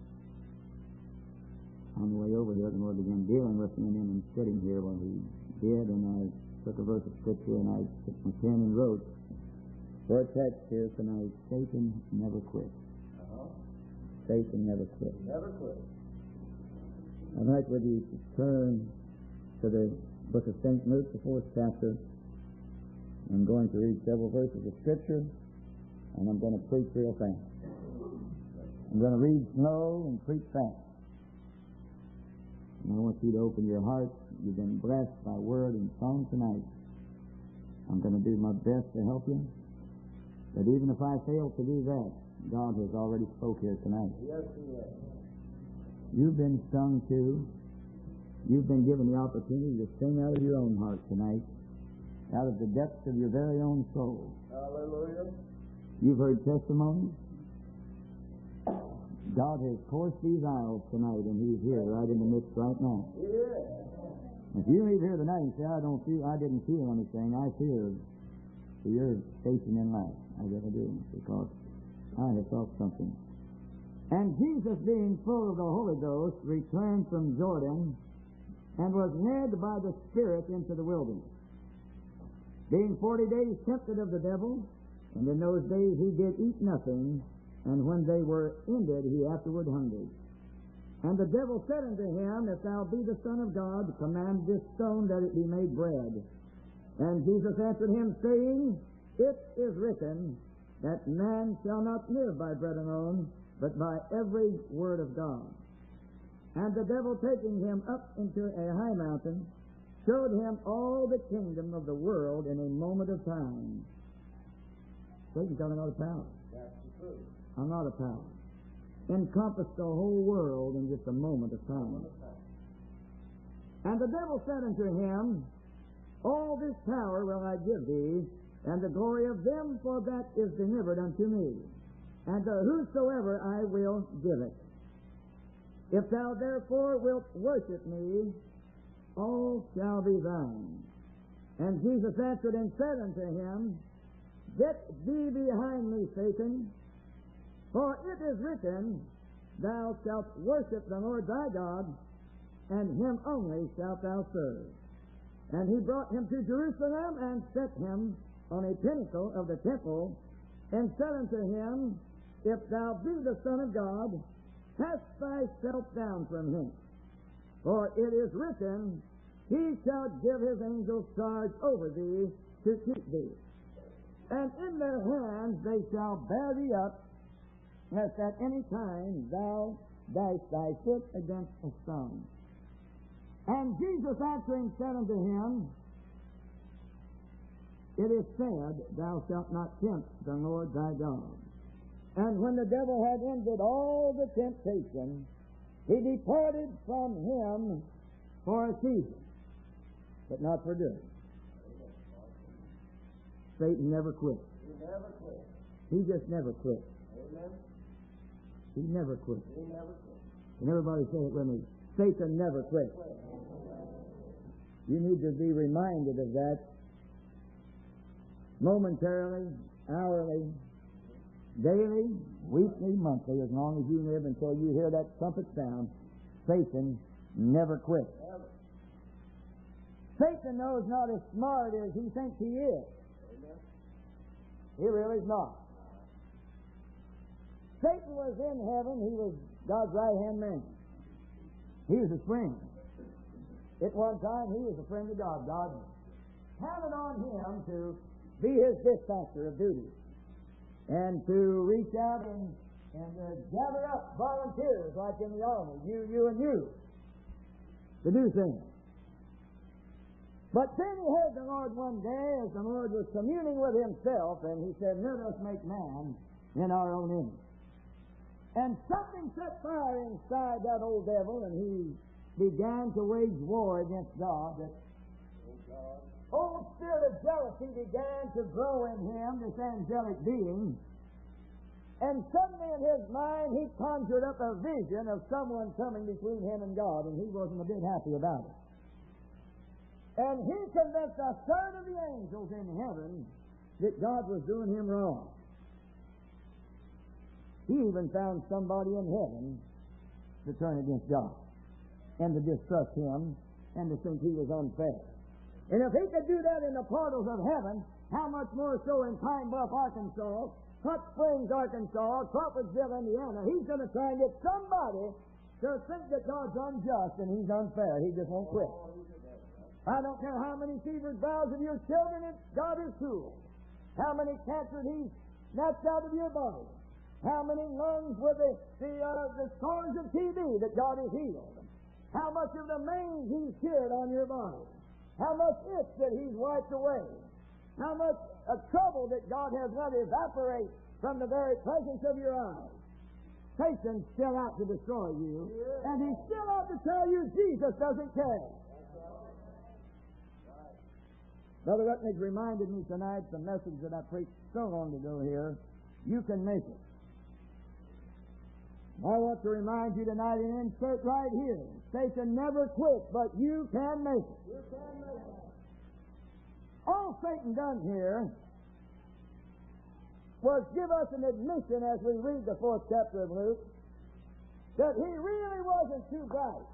Speaker 4: on the way over here, the Lord began dealing with me, and then I'm sitting here while He did, and I took a verse of Scripture and I took my pen and wrote, for a text here tonight, Satan never quits. Satan never quits.
Speaker 2: Never quit.
Speaker 4: I'd like with you to turn to the book of St. Luke, the 4th chapter. I'm going to read several verses of Scripture, and I'm going to preach real fast. I'm going to read slow and preach fast. And I want you to open your heart. You've been blessed by word and song tonight. I'm going to do my best to help you. But even if I fail to do that, God has already spoke here tonight.
Speaker 2: Yes, He has.
Speaker 4: You've been sung to. You've been given the opportunity to sing out of your own heart tonight, out of the depths of your very own soul.
Speaker 2: Hallelujah.
Speaker 4: You've heard testimonies. God has coursed these aisles tonight, and He's here right in the midst right now.
Speaker 2: Yeah.
Speaker 4: If you leave here tonight and say, I didn't feel anything, I fear for your station in life. I really do, because I have felt something. And Jesus, being full of the Holy Ghost, returned from Jordan and was led by the Spirit into the wilderness, being 40 days tempted of the devil. And in those days He did eat nothing, and when they were ended, He afterward hungered. And the devil said unto him, If thou be the Son of God, command this stone that it be made bread. And Jesus answered him, saying, It is written, that man shall not live by bread alone, but by every word of God. And the devil, taking him up into a high mountain, showed him all the kingdom of the world in a moment of time. Satan's got a lot of power.
Speaker 2: That's the truth.
Speaker 4: I'm not a power. Encompassed the whole world in just a moment of time. And the devil said unto him, All this power will I give thee, and the glory of them, for that is delivered unto me, and to whosoever I will give it. If thou therefore wilt worship me, all shall be thine. And Jesus answered and said unto him, Get thee behind me, Satan, for it is written, Thou shalt worship the Lord thy God, and Him only shalt thou serve. And he brought him to Jerusalem, and set him on a pinnacle of the temple, and said unto him, If thou be the Son of God, cast thyself down from hence. For it is written, He shall give His angels charge over thee, to keep thee. And in their hands they shall bear thee up, lest at any time thou dash thy foot against a stone. And Jesus answering said unto him, It is said, Thou shalt not tempt the Lord thy God. And when the devil had ended all the temptation, he departed from him for a season, but not for good. Satan never quit.
Speaker 2: He never quit.
Speaker 4: He just never quit.
Speaker 2: Amen.
Speaker 4: He never quit.
Speaker 2: He never quit.
Speaker 4: And everybody say it with me. Satan never quit. You need to be reminded of that momentarily, hourly, daily, weekly, monthly, as long as you live until you hear that trumpet sound. Satan never quits.
Speaker 2: Never.
Speaker 4: Satan, though, is not as smart as he thinks he is.
Speaker 2: Amen.
Speaker 4: He really is not. Satan was in heaven. He was God's right-hand man. He was his friend. At one time, he was a friend of God. God counted on him to be His dispatcher of duty and to reach out and gather up volunteers like in the army, you, and you, to do things. But then he heard the Lord one day as the Lord was communing with Himself, and He said, Let us make man in our own image. And something set fire inside that old devil, and he began to wage war against God. That old spirit of jealousy began to grow in him, this angelic being. And suddenly in his mind, he conjured up a vision of someone coming between him and God, and he wasn't a bit happy about it. And he convinced a third of the angels in heaven that God was doing him wrong.
Speaker 5: He even found somebody in heaven to turn against God and to distrust Him and to think He was unfair. And if He could do that in the portals of heaven, how much more so in Pine Bluff, Arkansas, Hot Springs, Arkansas, Crawfordsville, Indiana. He's going to try and get somebody to think that God's unjust and He's unfair. He just won't quit. I don't care how many fevered vows of your children God is cruel. How many cancer He's snatched out of your body. How many lungs with the scars of TB that God has healed. How much of the mange He's cured on your body. How much itch that He's wiped away. How much trouble that God has let evaporate from the very presence of your eyes. Satan's still out to destroy you, and he's still out to tell you Jesus doesn't care. Brother Rutledge reminded me tonight, the message that I preached so long ago here, you can make it. I want to remind you tonight and insert right here, Satan never quits, but you can make it. You can make it. All Satan done here was give us an admission as we read the 4th chapter of Luke that he really wasn't too bright.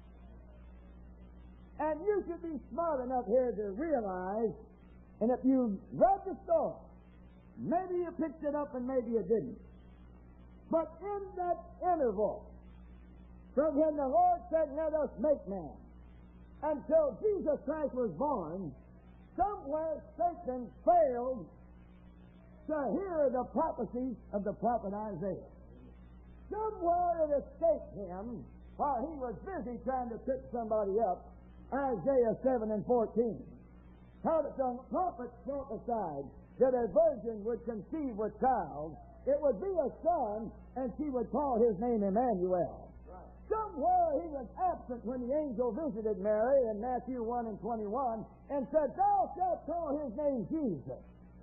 Speaker 5: And you should be smart enough here to realize, and if you read the story, maybe you picked it up and maybe you didn't. But in that interval, from when the Lord said, "Let us make man," until Jesus Christ was born, somewhere Satan failed to hear the prophecies of the prophet Isaiah. Somewhere it escaped him while he was busy trying to pick somebody up. Isaiah 7 and 14. How the prophet prophesied that a virgin would conceive with child, it would be a son, and she would call his name Emmanuel. Somewhere he was absent when the angel visited Mary in Matthew 1 and 21 and said, "Thou shalt call his name Jesus."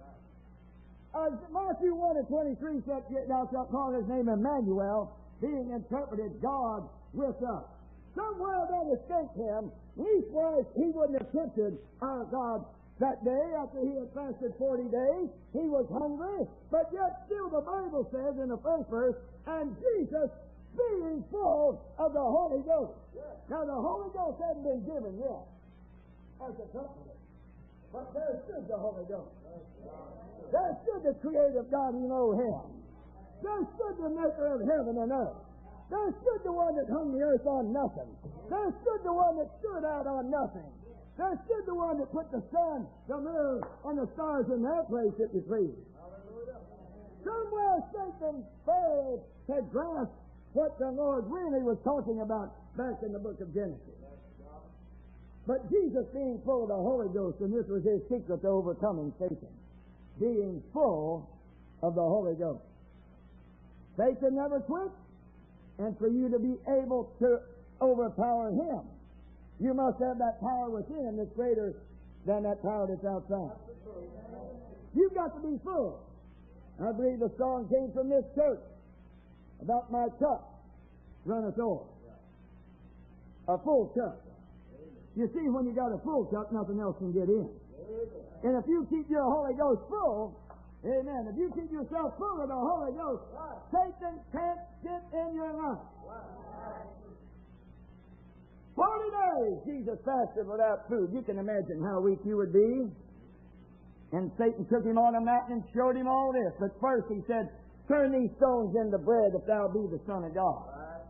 Speaker 5: Matthew 1 and 23 said, "Thou shalt call his name Emmanuel," being interpreted God with us. Somewhere that escaped him. Leastwise, he wouldn't have tempted our God that day after he had fasted 40 days. He was hungry, but yet still the Bible says in the first verse, "And Jesus, being full of the Holy Ghost." Now, the Holy Ghost hadn't been given yet as a comforter, but there stood the Holy Ghost. There stood the creative God, you know Him. There stood the maker of heaven and earth. There stood the one that hung the earth on nothing. There stood the one that stood out on nothing. There stood the one that put the sun, the moon, and the stars in their place, if you please. Somewhere Satan failed to grasp what the Lord really was talking about back in the book of Genesis. But Jesus being full of the Holy Ghost, and this was his secret to overcoming Satan, being full of the Holy Ghost. Satan never quits, and for you to be able to overpower him, you must have that power within that's greater than that power that's outside. You've got to be full. I believe the song came from this church about my cup runneth over. A full cup. You see, when you got a full cup, nothing else can get in. And if you keep your Holy Ghost full, amen, if you keep yourself full of the Holy Ghost, Satan can't get in your life. 40 days Jesus fasted without food. You can imagine how weak you would be. And Satan took him on a mountain and showed him all this. But first he said, "Turn these stones into bread if thou be the Son of God."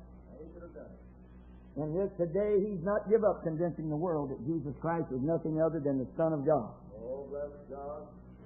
Speaker 5: And yet today he's not give up convincing the world that Jesus Christ is nothing other than the Son of God.
Speaker 2: Oh, bless God.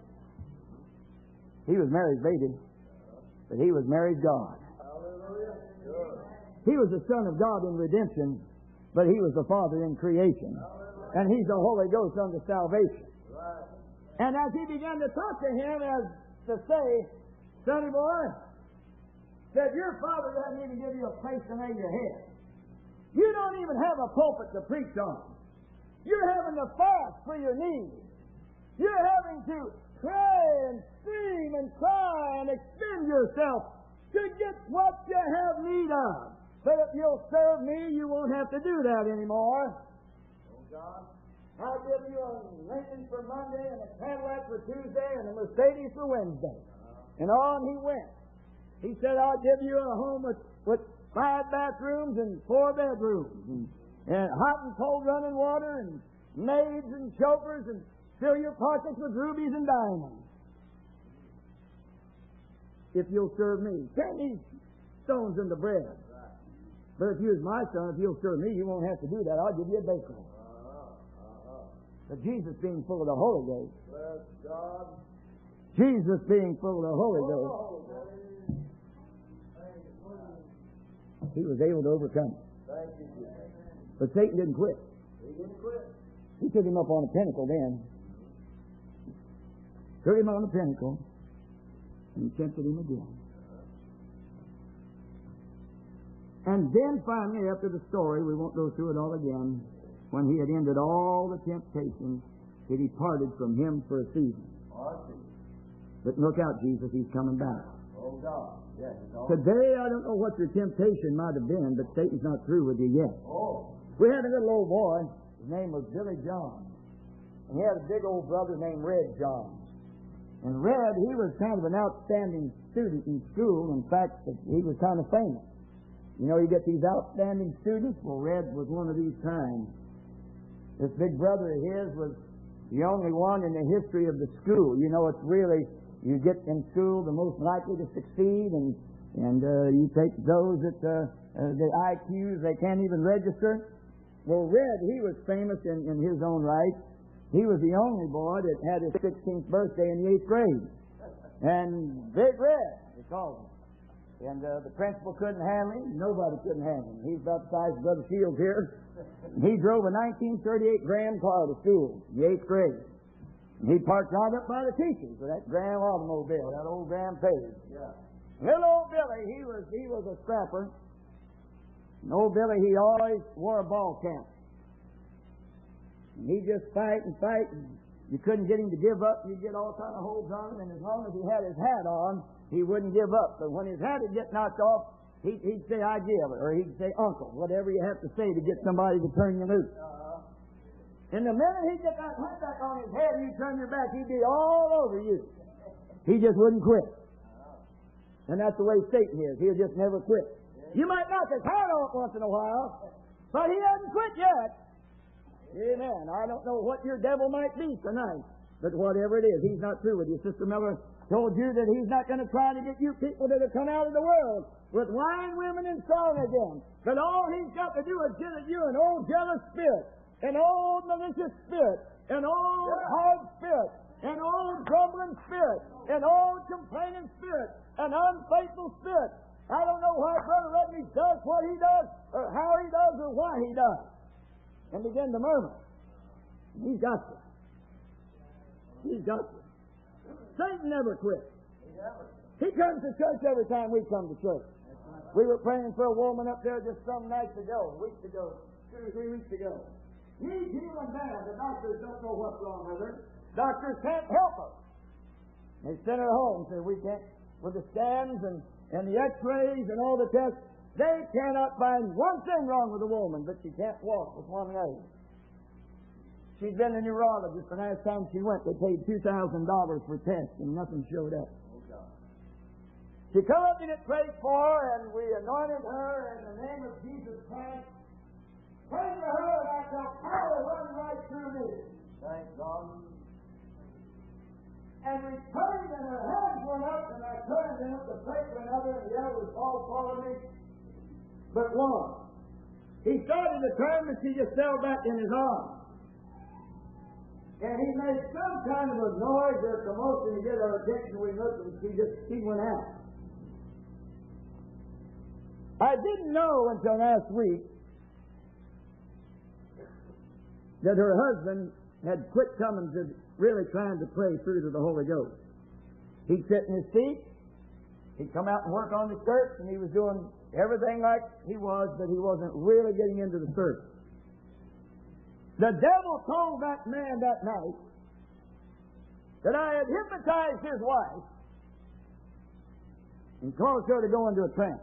Speaker 5: He was Mary's baby, but he was Mary's God.
Speaker 2: Hallelujah. Good.
Speaker 5: He was the Son of God in redemption, but he was the Father in creation. And he's the Holy Ghost unto salvation.
Speaker 2: Right.
Speaker 5: And as he began to talk to him, as to say, "Sonny boy," said, "your father doesn't even give you a place to lay your head. You don't even have a pulpit to preach on. You're having to fast for your needs. You're having to pray and scream and cry and extend yourself to get what you have need of. But if you'll serve me, you won't have to do that anymore.
Speaker 2: Oh, God.
Speaker 5: I'll give you a Lincoln for Monday and a Cadillac for Tuesday and a Mercedes for Wednesday." And on he went. He said, I'll give you a home with 5 bathrooms and 4 bedrooms, and hot and cold running water, and maids and chauffeurs, and fill your pockets with rubies and diamonds. If you'll serve me. Turn these stones into bread. But if you're my son, if you'll serve me, you won't have to do that. I'll give you a bakery. But Jesus being full of the Holy Ghost. Jesus being full of the Holy Ghost. He was able to overcome it. But Satan didn't quit. He took him up on a pinnacle then. Took him on the pinnacle. And he tempted him again. And then finally, after the story, we won't go through it all again, when he had ended all the temptations, he departed from him for a season. But look out, Jesus, he's coming back.
Speaker 2: Oh, God. Yes,
Speaker 5: today, I don't know what your temptation might have been, but Satan's not through with you yet. We had a little old boy. His name was Billy John. And he had a big old brother named Red John. And Red, he was kind of an outstanding student in school. In fact, he was kind of famous. You know, you get these outstanding students. Well, Red was one of these times. This big brother of his was the only one in the history of the school. You know, it's really, you get in school the most likely to succeed, and you take those that the IQs, they can't even register. Well, Red, he was famous in his own right. He was the only boy that had his 16th birthday in the 8th grade. And Big Red, they called him. And the principal couldn't handle him. Nobody couldn't handle him. He's about the size of Brother Shields here. He drove a 1938 Grand car to school in the 8th grade. And he parked right up by the teachers with that Grand automobile, that old Grand Page. Yeah. Little old Billy, he was a scrapper. And old Billy, he always wore a ball cap. And he'd just fight and fight, and you couldn't get him to give up. You'd get all kind of holds on him, and as long as he had his hat on, he wouldn't give up. But when his hat would get knocked off, he'd say, I give it, or he'd say, uncle, whatever you have to say to get somebody to turn you loose. And the minute he'd get that hat back on his head and you turn your back, he'd be all over you. He just wouldn't quit. And that's the way Satan is. He'll just never quit. You might knock his hat off once in a while, but he hasn't quit yet. Amen. I don't know what your devil might be tonight, but whatever it is, he's not through with you. Sister Miller told you that he's not going to try to get you people that have come out of the world with wine, women, and song again. But all he's got to do is get at you an old jealous spirit, an old malicious spirit, an old hard spirit, an old grumbling spirit, an old complaining spirit, an unfaithful spirit. I don't know why Brother Redney does what he does, or how he does, or why he does. And begin to murmur. He's got you. He's got you. Satan never quits. He comes to church every time we come to church. We were praying for a woman up there just some nights ago, weeks ago, 2 or 3 weeks ago. She's healing bad. The doctors don't know what's wrong with her. Doctors can't help her. They sent her home. Said, we can't, with the scans and the x-rays and all the tests, they cannot find one thing wrong with the woman, but she can't walk with one leg. She's been a neurologist. The last time she went, they paid $2,000 for tests, and nothing showed up. She come up and it prayed for her, and we anointed her in the name of Jesus Christ. Prayed for her, and I felt power run right through me. Thank God. And we prayed, and her hands went up, and I turned and went to pray for another, and the others all followed me. But one. He started to turn, but she just fell back in his arms. And he made some kind of a noise or a commotion to get her attention. We looked, and she went out. I didn't know until last week that her husband had quit coming to really trying to pray through to the Holy Ghost. He'd sit in his seat. He'd come out and work on the church, and he was doing everything like he was, but he wasn't really getting into the church. The devil told that man that night that I had hypnotized his wife and caused her to go into a trance.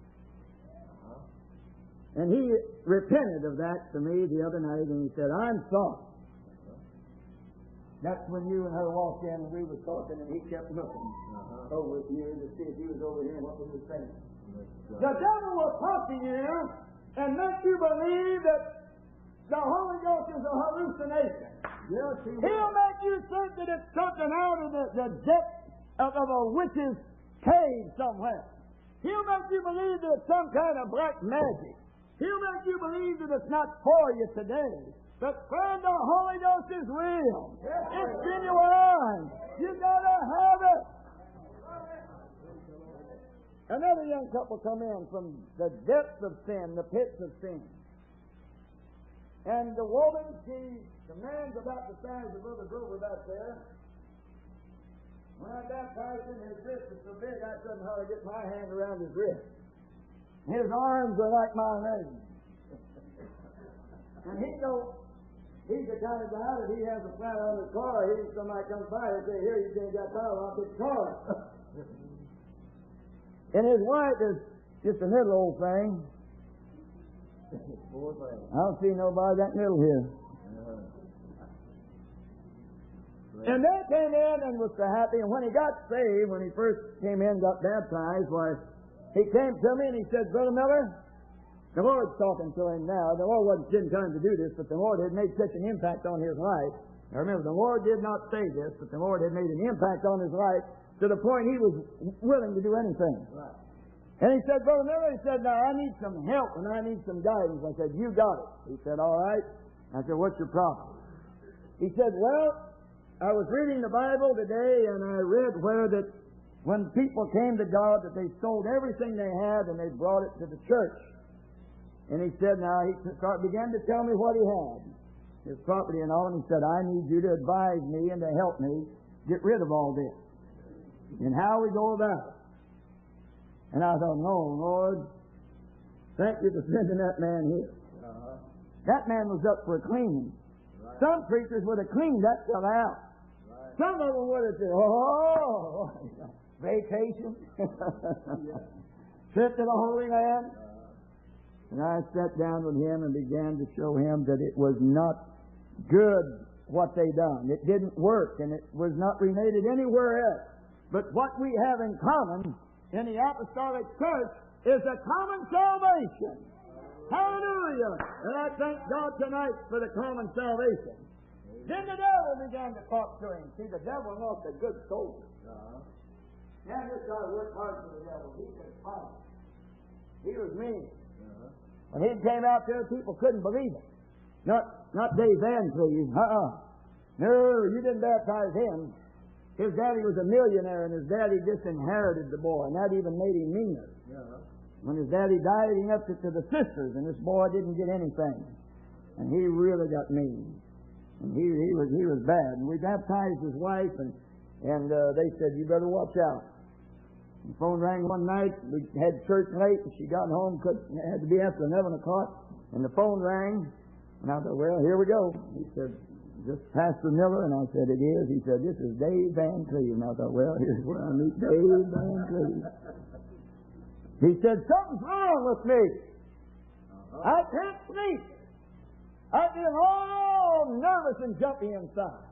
Speaker 5: And he repented of that to me the other night, and he said, I'm sorry. That's when you and her walked in and we was talking and he kept looking over at you to see if you was over here and what we were saying. The devil will talk to you and make you believe that the Holy Ghost is a hallucination. Yes, he'll make you think that it's something out of the depth of a witch's cave somewhere. He'll make you believe that it's some kind of black magic. He'll make you believe that it's not for you today. But friend, the Holy Ghost is real. It's genuine. You gotta have it. Another young couple come in from the depths of sin, the pits of sin. And the woman, the man's about the size of Brother Grover back there. When I baptized him, his wrist was so big I couldn't hardly get my hand around his wrist. His arms were like my legs. And he's the kind of guy that he has a flat on his car. Somebody comes by and say, "Here, you ain't got power off this car." And his wife is just a little old thing. I don't see nobody that little here. And they came in and was so happy. And when he got saved, when he first came in and got baptized, why, he came to me and he said, "Brother Miller, the Lord's talking to him now. The Lord didn't tell him to do this, but the Lord had made such an impact on his life." Now remember, the Lord did not say this, but the Lord had made an impact on his life to the point he was willing to do anything. Right. And he said, "Brother Miller," he said, "now I need some help and I need some guidance." I said, "You got it." He said, "All right." I said, "What's your problem?" He said, "Well, I was reading the Bible today and I read where that when people came to God that they sold everything they had and they brought it to the church." And he said, now he began to tell me what he had, his property and all, and he said, "I need you to advise me and to help me get rid of all this and how we go about it." And I thought, "No, Lord, thank you for sending that man here." That man was up for a cleaning. Right. Some preachers would have cleaned that fellow out. Right. Some of them would have said, "Oh, vacation, trip to the Holy Land." And I sat down with him and began to show him that it was not good what they done. It didn't work, and it was not related anywhere else. But what we have in common in the apostolic church is a common salvation. Hallelujah! And I thank God tonight for the common salvation. Then the devil began to talk to him. See, the devil lost a good soldier. Man, this guy worked hard for the devil. He could fight. He was mean. When he came out there, people couldn't believe it. Not Dave Van Cleve. No, you didn't baptize him. His daddy was a millionaire, and his daddy just inherited the boy, and that even made him meaner. When his daddy died, he left it to the sisters, and this boy didn't get anything. And he really got mean. And he was bad. And we baptized his wife, and they said, "You better watch out." The phone rang one night. We had church late, and she got home. It had to be after 11 o'clock. And the phone rang, and I thought, "Well, here we go." He said, "This Pastor Miller?" And I said, "It is." He said, "This is Dave Van Cleve." And I thought, "Well, here's where I meet Dave Van Cleve." He said, "Something's wrong with me. I can't sleep. I feel all nervous and jumpy inside.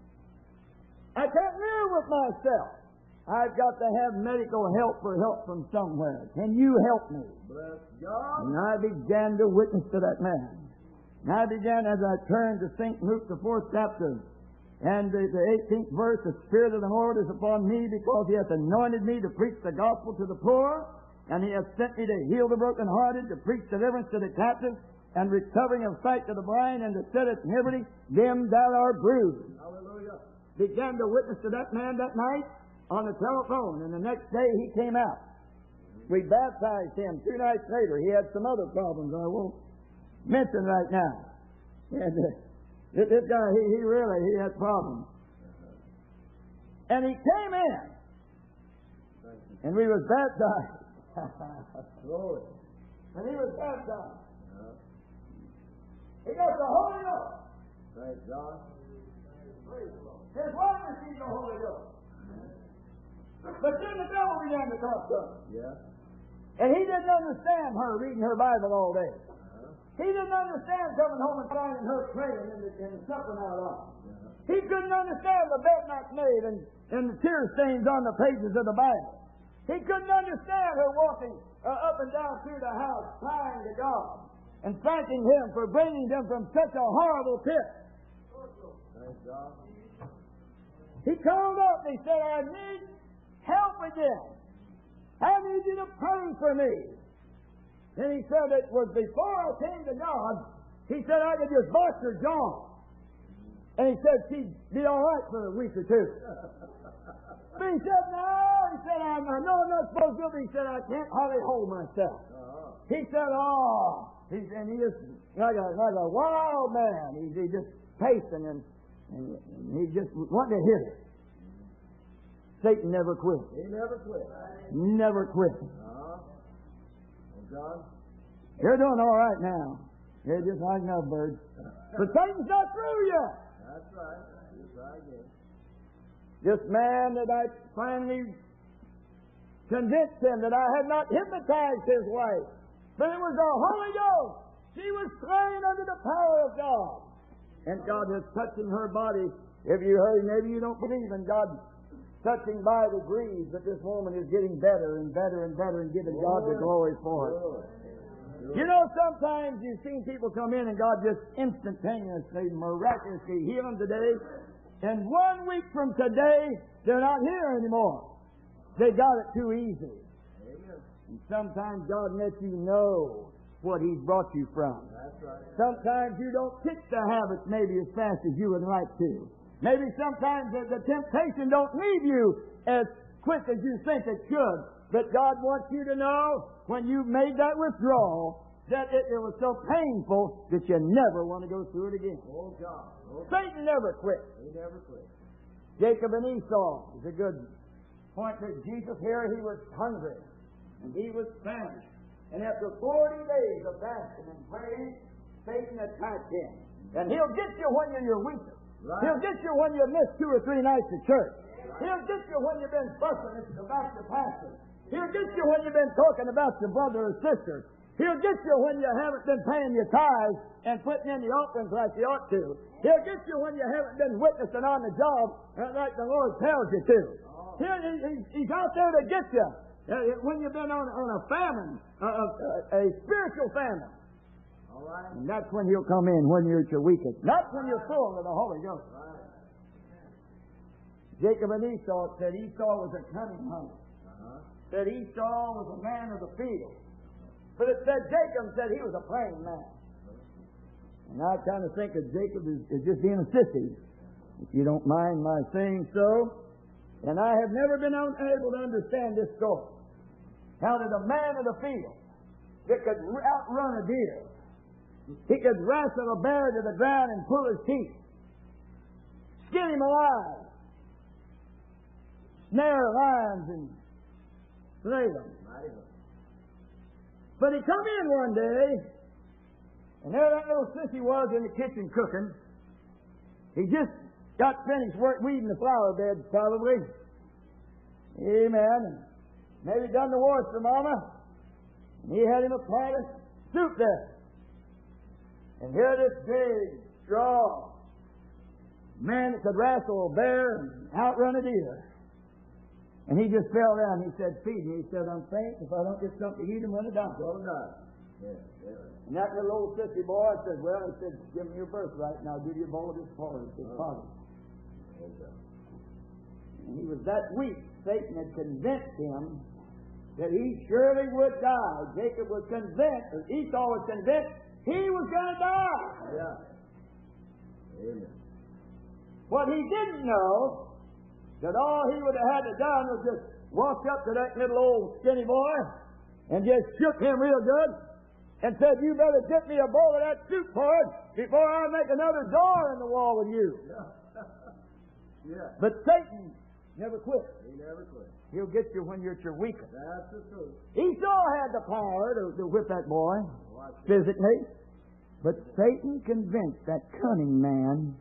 Speaker 5: I can't live with myself. I've got to have medical help or help from somewhere. Can you help me?" Bless God. And I began to witness to that man. And I began, as I turned to St. Luke, the 4th chapter, and the 18th verse, "The Spirit of the Lord is upon me, because He hath anointed me to preach the gospel to the poor, and He hath sent me to heal the brokenhearted, to preach deliverance to the captives, and recovering of sight to the blind, and to set at liberty them that are bruised." Hallelujah. Began to witness to that man that night on the telephone, and the next day he came out. We baptized him. 2 nights later, he had some other problems I won't mention right now. And this guy, he had problems. And he came in, and we was baptized. Glory. And he was baptized. He got the Holy Ghost. Praise God. His wife received the Holy Ghost. But then the devil began to talk to him. Yeah. And he didn't understand her reading her Bible all day. He didn't understand coming home and finding her praying and suffering out loud. He couldn't understand the bed not made and the tear stains on the pages of the Bible. He couldn't understand her walking up and down through the house crying to God and thanking Him for bringing them from such a horrible pit.
Speaker 2: Thank God.
Speaker 5: He called up and he said, I need help again. I need you to pray for me. Then he said it was before I came to God, he said I could just bust her jaw. And he said she'd be all right for a week or two. But he said, no. He said, I know I'm not supposed to, but he said, I can't hardly hold myself. He said, and he just, like a wild man. He just pacing and he just wanted to hit it. Satan never quit.
Speaker 2: He never quit.
Speaker 5: Never quit.
Speaker 2: Oh, God.
Speaker 5: You're doing all right now. You're just like enough, birds. But Satan's not through yet.
Speaker 2: That's right. Just right again.
Speaker 5: This man that I finally convinced him that I had not hypnotized his wife, but it was the Holy Ghost. She was slain under the power of God. And God is touching her body. If you heard, maybe you don't believe in God touching by degrees, but this woman is getting better and better and better and giving God the glory for it. You know, sometimes you've seen people come in and God just instantaneously, miraculously heal them today. And 1 week from today, they're not here anymore. They got it too easy. And sometimes God lets you know what He's brought you from.
Speaker 2: That's right.
Speaker 5: Sometimes you don't kick the habits maybe as fast as you would like to. Maybe sometimes the temptation don't leave you as quick as you think it should. But God wants you to know when you made that withdrawal that it was so painful that you never want to go through it again.
Speaker 2: Oh, God. Oh,
Speaker 5: Satan never quit.
Speaker 2: He never quit.
Speaker 5: Jacob and Esau is a good point. That Jesus here, he was hungry and he was famished. And after 40 days of fasting and praying, Satan attacked him. And he'll get you when you're your weakest.
Speaker 2: Right.
Speaker 5: He'll get you when you missed 2 or 3 nights of church. He'll get you when you've been fussing about your pastor. He'll get you when you've been talking about your brother or sister. He'll get you when you haven't been paying your tithes and putting in the offerings like you ought to. He'll get you when you haven't been witnessing on the job like the Lord tells you to. He's out there to get you when you've been on a famine, a spiritual famine.
Speaker 2: All right.
Speaker 5: And that's when He'll come in, when you're at your weakest. Not when you're full of the Holy Ghost.
Speaker 2: Right.
Speaker 5: Jacob and Esau said Esau was a cunning hunter. Said Esau was a man of the field. But it said Jacob said he was a plain man. And I kind of think that Jacob is just being a sissy, if you don't mind my saying so. And I have never been able to understand this story. How did a man of the field that could outrun a deer, he could wrestle a bear to the ground and pull his teeth, skin him alive, snare lions and slay them. But he come in one day, and there that little sissy was in the kitchen cooking. He just got finished weeding the flower beds, probably. Amen. And maybe done the wash for Mama. And he had him a pot of soup there. And here this big, strong man that could wrestle a bear and outrun a deer. And he just fell down. He said, feed me. He said, I'm faint. If I don't get something to eat, I'm going to die.
Speaker 2: Going to die. Yeah.
Speaker 5: And that little old sissy boy said, well, he said, give me your birthright and I'll give you a bowl of this porridge. He said, Father. And he was that weak. Satan had convinced him that he surely would die. Jacob was convinced, or Esau was convinced, he was going to die.
Speaker 2: Yeah. Amen.
Speaker 5: What he didn't know, that all he would have had to done was just walk up to that little old skinny boy and just shook him real good and said, you better get me a bowl of that soup porridge before I make another door in the wall with you.
Speaker 2: Yeah.
Speaker 5: But Satan never quit.
Speaker 2: He never quit.
Speaker 5: He'll get you when you're at your weakest.
Speaker 2: That's the truth.
Speaker 5: Esau had the power to whip that boy physically, but Satan convinced that cunning man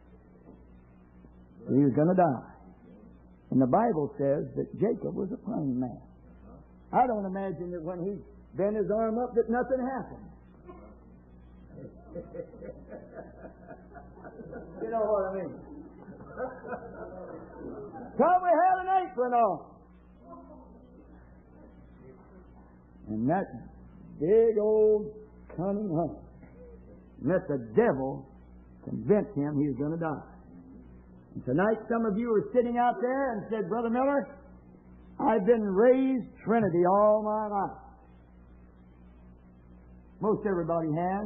Speaker 5: that he was going to die. And the Bible says that Jacob was a plain man. I don't imagine that when he bent his arm up that nothing happened. You know what I mean? Come, we had an apron on. And that big old cunning hunter let the devil convince him he was going to die. And tonight some of you are sitting out there and said, Brother Miller, I've been raised Trinity all my life. Most everybody has.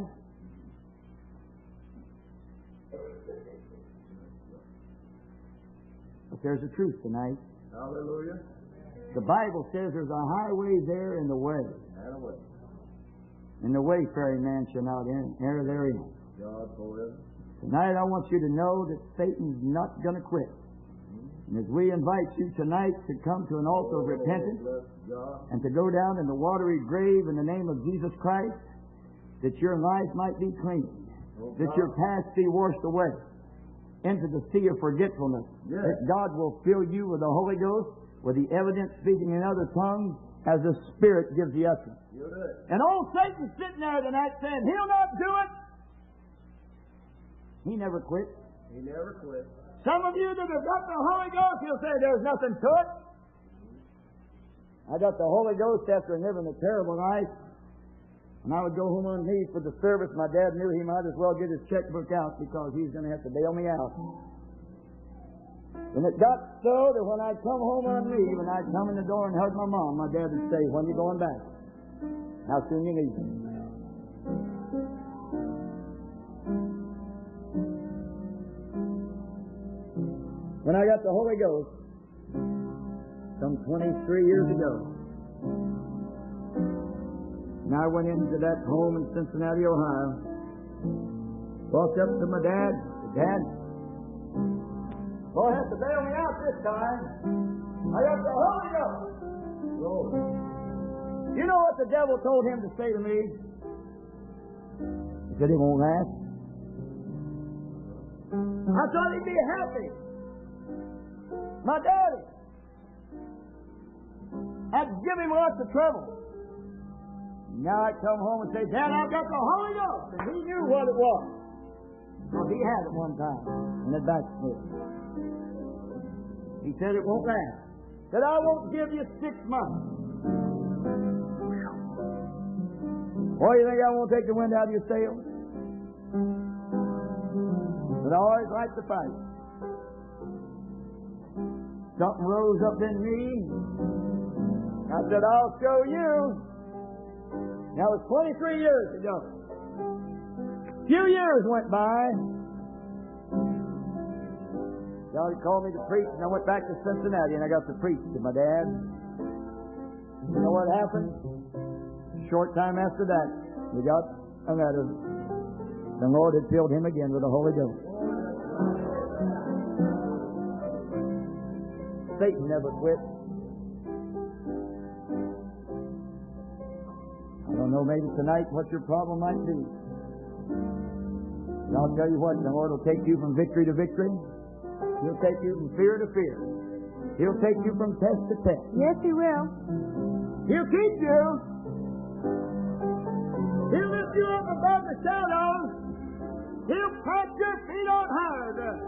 Speaker 5: But there's a truth tonight.
Speaker 2: Hallelujah.
Speaker 5: The Bible says there's a highway there in the way.
Speaker 2: And away.
Speaker 5: And the wayfaring man shall not enter therein.
Speaker 2: God forever.
Speaker 5: Tonight I want you to know that Satan's not going to quit. And as we invite you tonight to come to an altar of repentance and to go down in the watery grave in the name of Jesus Christ, that your life might be clean, that your past be washed away into the sea of forgetfulness, that God will fill you with the Holy Ghost, with the evidence speaking in other tongues as the Spirit gives the utterance. And old Satan's sitting there tonight saying, he'll not do it. He never quit.
Speaker 2: He never quit.
Speaker 5: Some of you that have got the Holy Ghost, you'll say there's nothing to it. I got the Holy Ghost after living a terrible life. And I would go home on knees for the service. My dad knew he might as well get his checkbook out because he's going to have to bail me out. And it got so that when I'd come home on leave and I'd come in the door and hug my mom, my dad would say, when are you going back? How soon you leaving? When I got the Holy Ghost, some 23 years ago, and I went into that home in Cincinnati, Ohio, walked up to my dad, said, Dad, boy, have to bail me out this time. I got the Holy Ghost. Lord. You know what the devil told him to say to me? He said, it won't last. I thought he'd be happy. My daddy. I'd give him lots of trouble. Now I'd come home and say, Dad, I've got the Holy Ghost. And he knew what it was. Because he had it one time. And it backslid. He said it won't last. Said, I won't give you 6 months. Boy, you think I won't take the wind out of your sails? But I always like to fight. Something rose up in me. I said, I'll show you. That was 23 years ago. A few years went by. God had called me to preach, and I went back to Cincinnati, and I got to preach to my dad. You know what happened? A short time after that, he got a letter. The Lord had filled him again with the Holy Ghost. Satan never quit. I don't know, maybe tonight what your problem might be. And I'll tell you what, the Lord will take you from victory to victory. He'll take you from fear to fear. He'll take you from test to test.
Speaker 3: Yes, He will.
Speaker 5: He'll keep you. He'll lift you up above the shadows. He'll plant your feet on higher ground.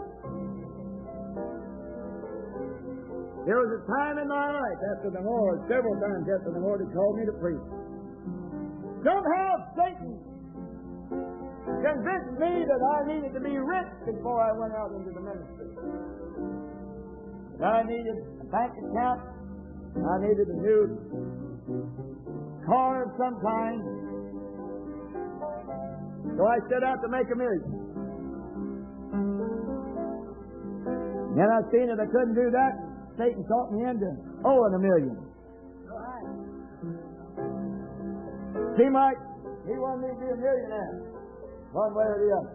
Speaker 5: There was a time in my life after the Lord, several times after the Lord had called me to preach. Somehow Satan convinced me that I needed to be rich before I went out into the ministry. That I needed a bank account. I needed a new car of some kind. So I set out to make $1 million. Then I seen that I couldn't do that. Satan talked me into owing $1 million. Seemed like he wanted me to be a millionaire, one way or the other.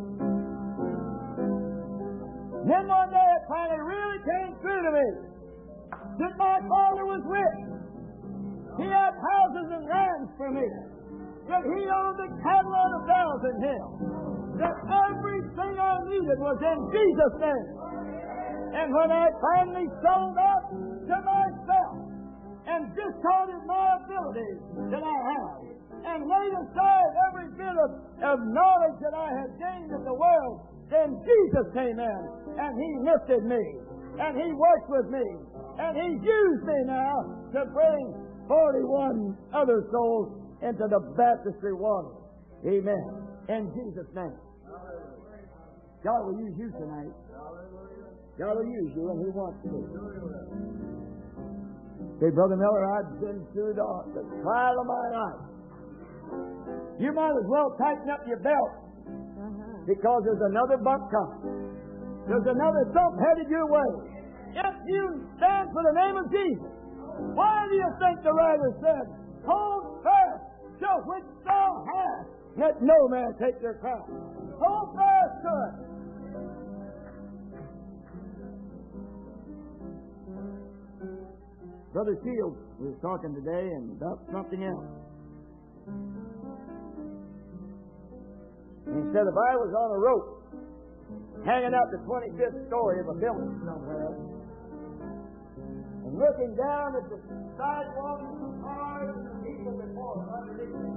Speaker 5: Then one day it finally really came through to me that my father was rich. He had houses and lands for me. That he owned the cattle on 1,000 hills. That everything I needed was in Jesus' name. And when I finally sold out to myself and discarded my abilities that I had and laid aside every bit of knowledge that I had gained of the world then Jesus came in, and He lifted me, and He worked with me, and He's used me now to bring 41 other souls into the baptistry water. Amen. In Jesus' name. God will use you tonight. God will use you, and He wants to. Say, Brother Miller, I've been through the trial of my life. You might as well tighten up your belt, because there's another bump coming. There's another thump headed your way. If you stand for the name of Jesus, why do you think the writer said, hold fast to which thou hast, let no man take your crown. Hold fast to it. Brother Shields was talking today and about something else. He said, if I was on a rope hanging out the 25th story of a building somewhere and looking down at the sidewalk and the cars and the people before him underneath me,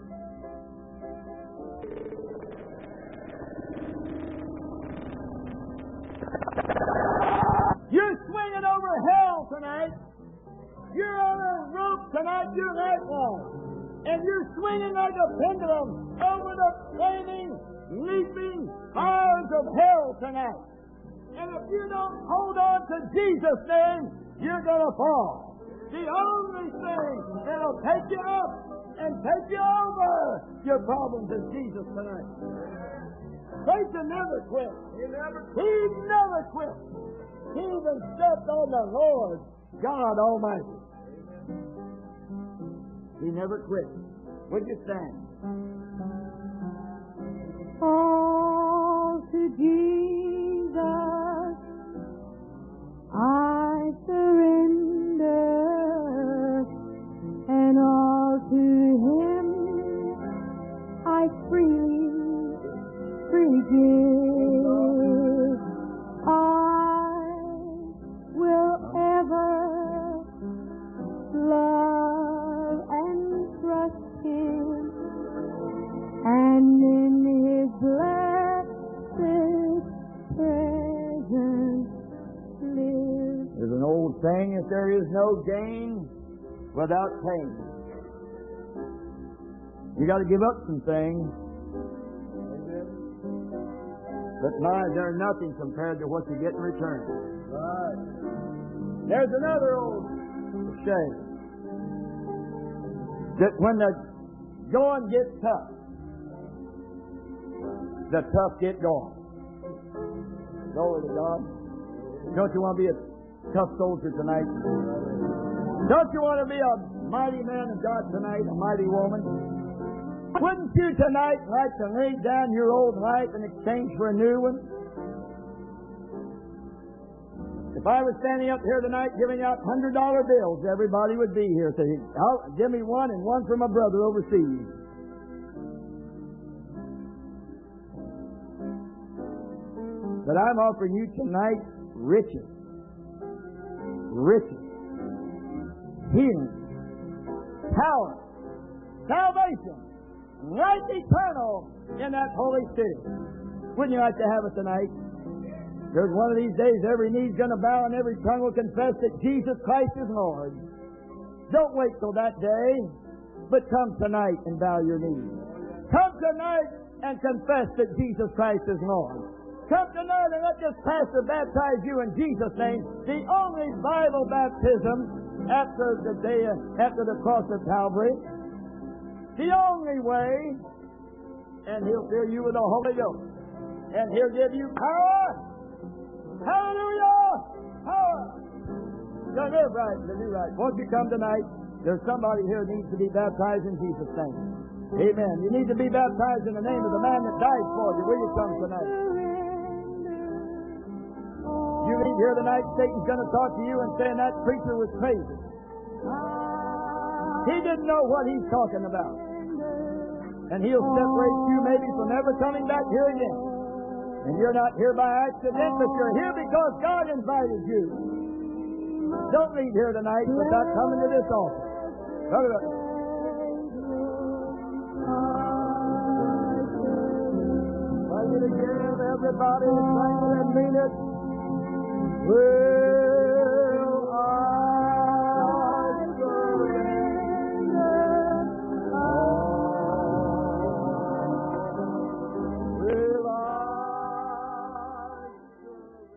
Speaker 5: you're swinging over hell tonight. You're on a rope tonight. You're that one. And you're swinging like a pendulum over the flaming, leaping fires of hell tonight. And if you don't hold on to Jesus' name, you're going to fall. The only thing that'll take you up and take you over your problems is Jesus tonight. Satan never quit. He never quit. He even stepped on the Lord God Almighty. He never quit. Would you stand?
Speaker 3: All to Jesus I surrender, and all to Him I freely give. I will ever love and trust Him, and in His blessed presence live.
Speaker 5: There's an old saying that there is no gain without pain. You got to give up some things. But my, they're nothing compared to what you get in return. Right. There's another old saying that when the going gets tough, the tough get going. Glory to God. Don't you want to be a tough soldier tonight? Don't you want to be a mighty man of God tonight, a mighty woman? Wouldn't you tonight like to lay down your old life in exchange for a new one? If I was standing up here tonight giving out $100 bills, everybody would be here saying, give me one and one for my brother overseas. But I'm offering you tonight riches. Riches. Healing. Power. Salvation. Life eternal in that holy city. Wouldn't you like to have it tonight? There's one of these days every knee's going to bow and every tongue will confess that Jesus Christ is Lord. Don't wait till that day, but come tonight and bow your knees. Come tonight and confess that Jesus Christ is Lord. Come tonight and let this pastor baptize you in Jesus' name, the only Bible baptism after the cross of Calvary. The only way, and He'll fill you with the Holy Ghost. And He'll give you power. Hallelujah! Power! To live right, to do right. Won't you come tonight? There's somebody here who needs to be baptized in Jesus' name. Amen. You need to be baptized in the name of the man that died for you. Will you come tonight? You leave here tonight, Satan's going to talk to you and saying that preacher was crazy. He didn't know what he's talking about. And he'll separate you maybe from ever coming back here again. And you're not here by accident, but you're here because God invited you. Don't leave here tonight without coming to this altar. Brother, I get again,
Speaker 2: everybody sing it and mean it.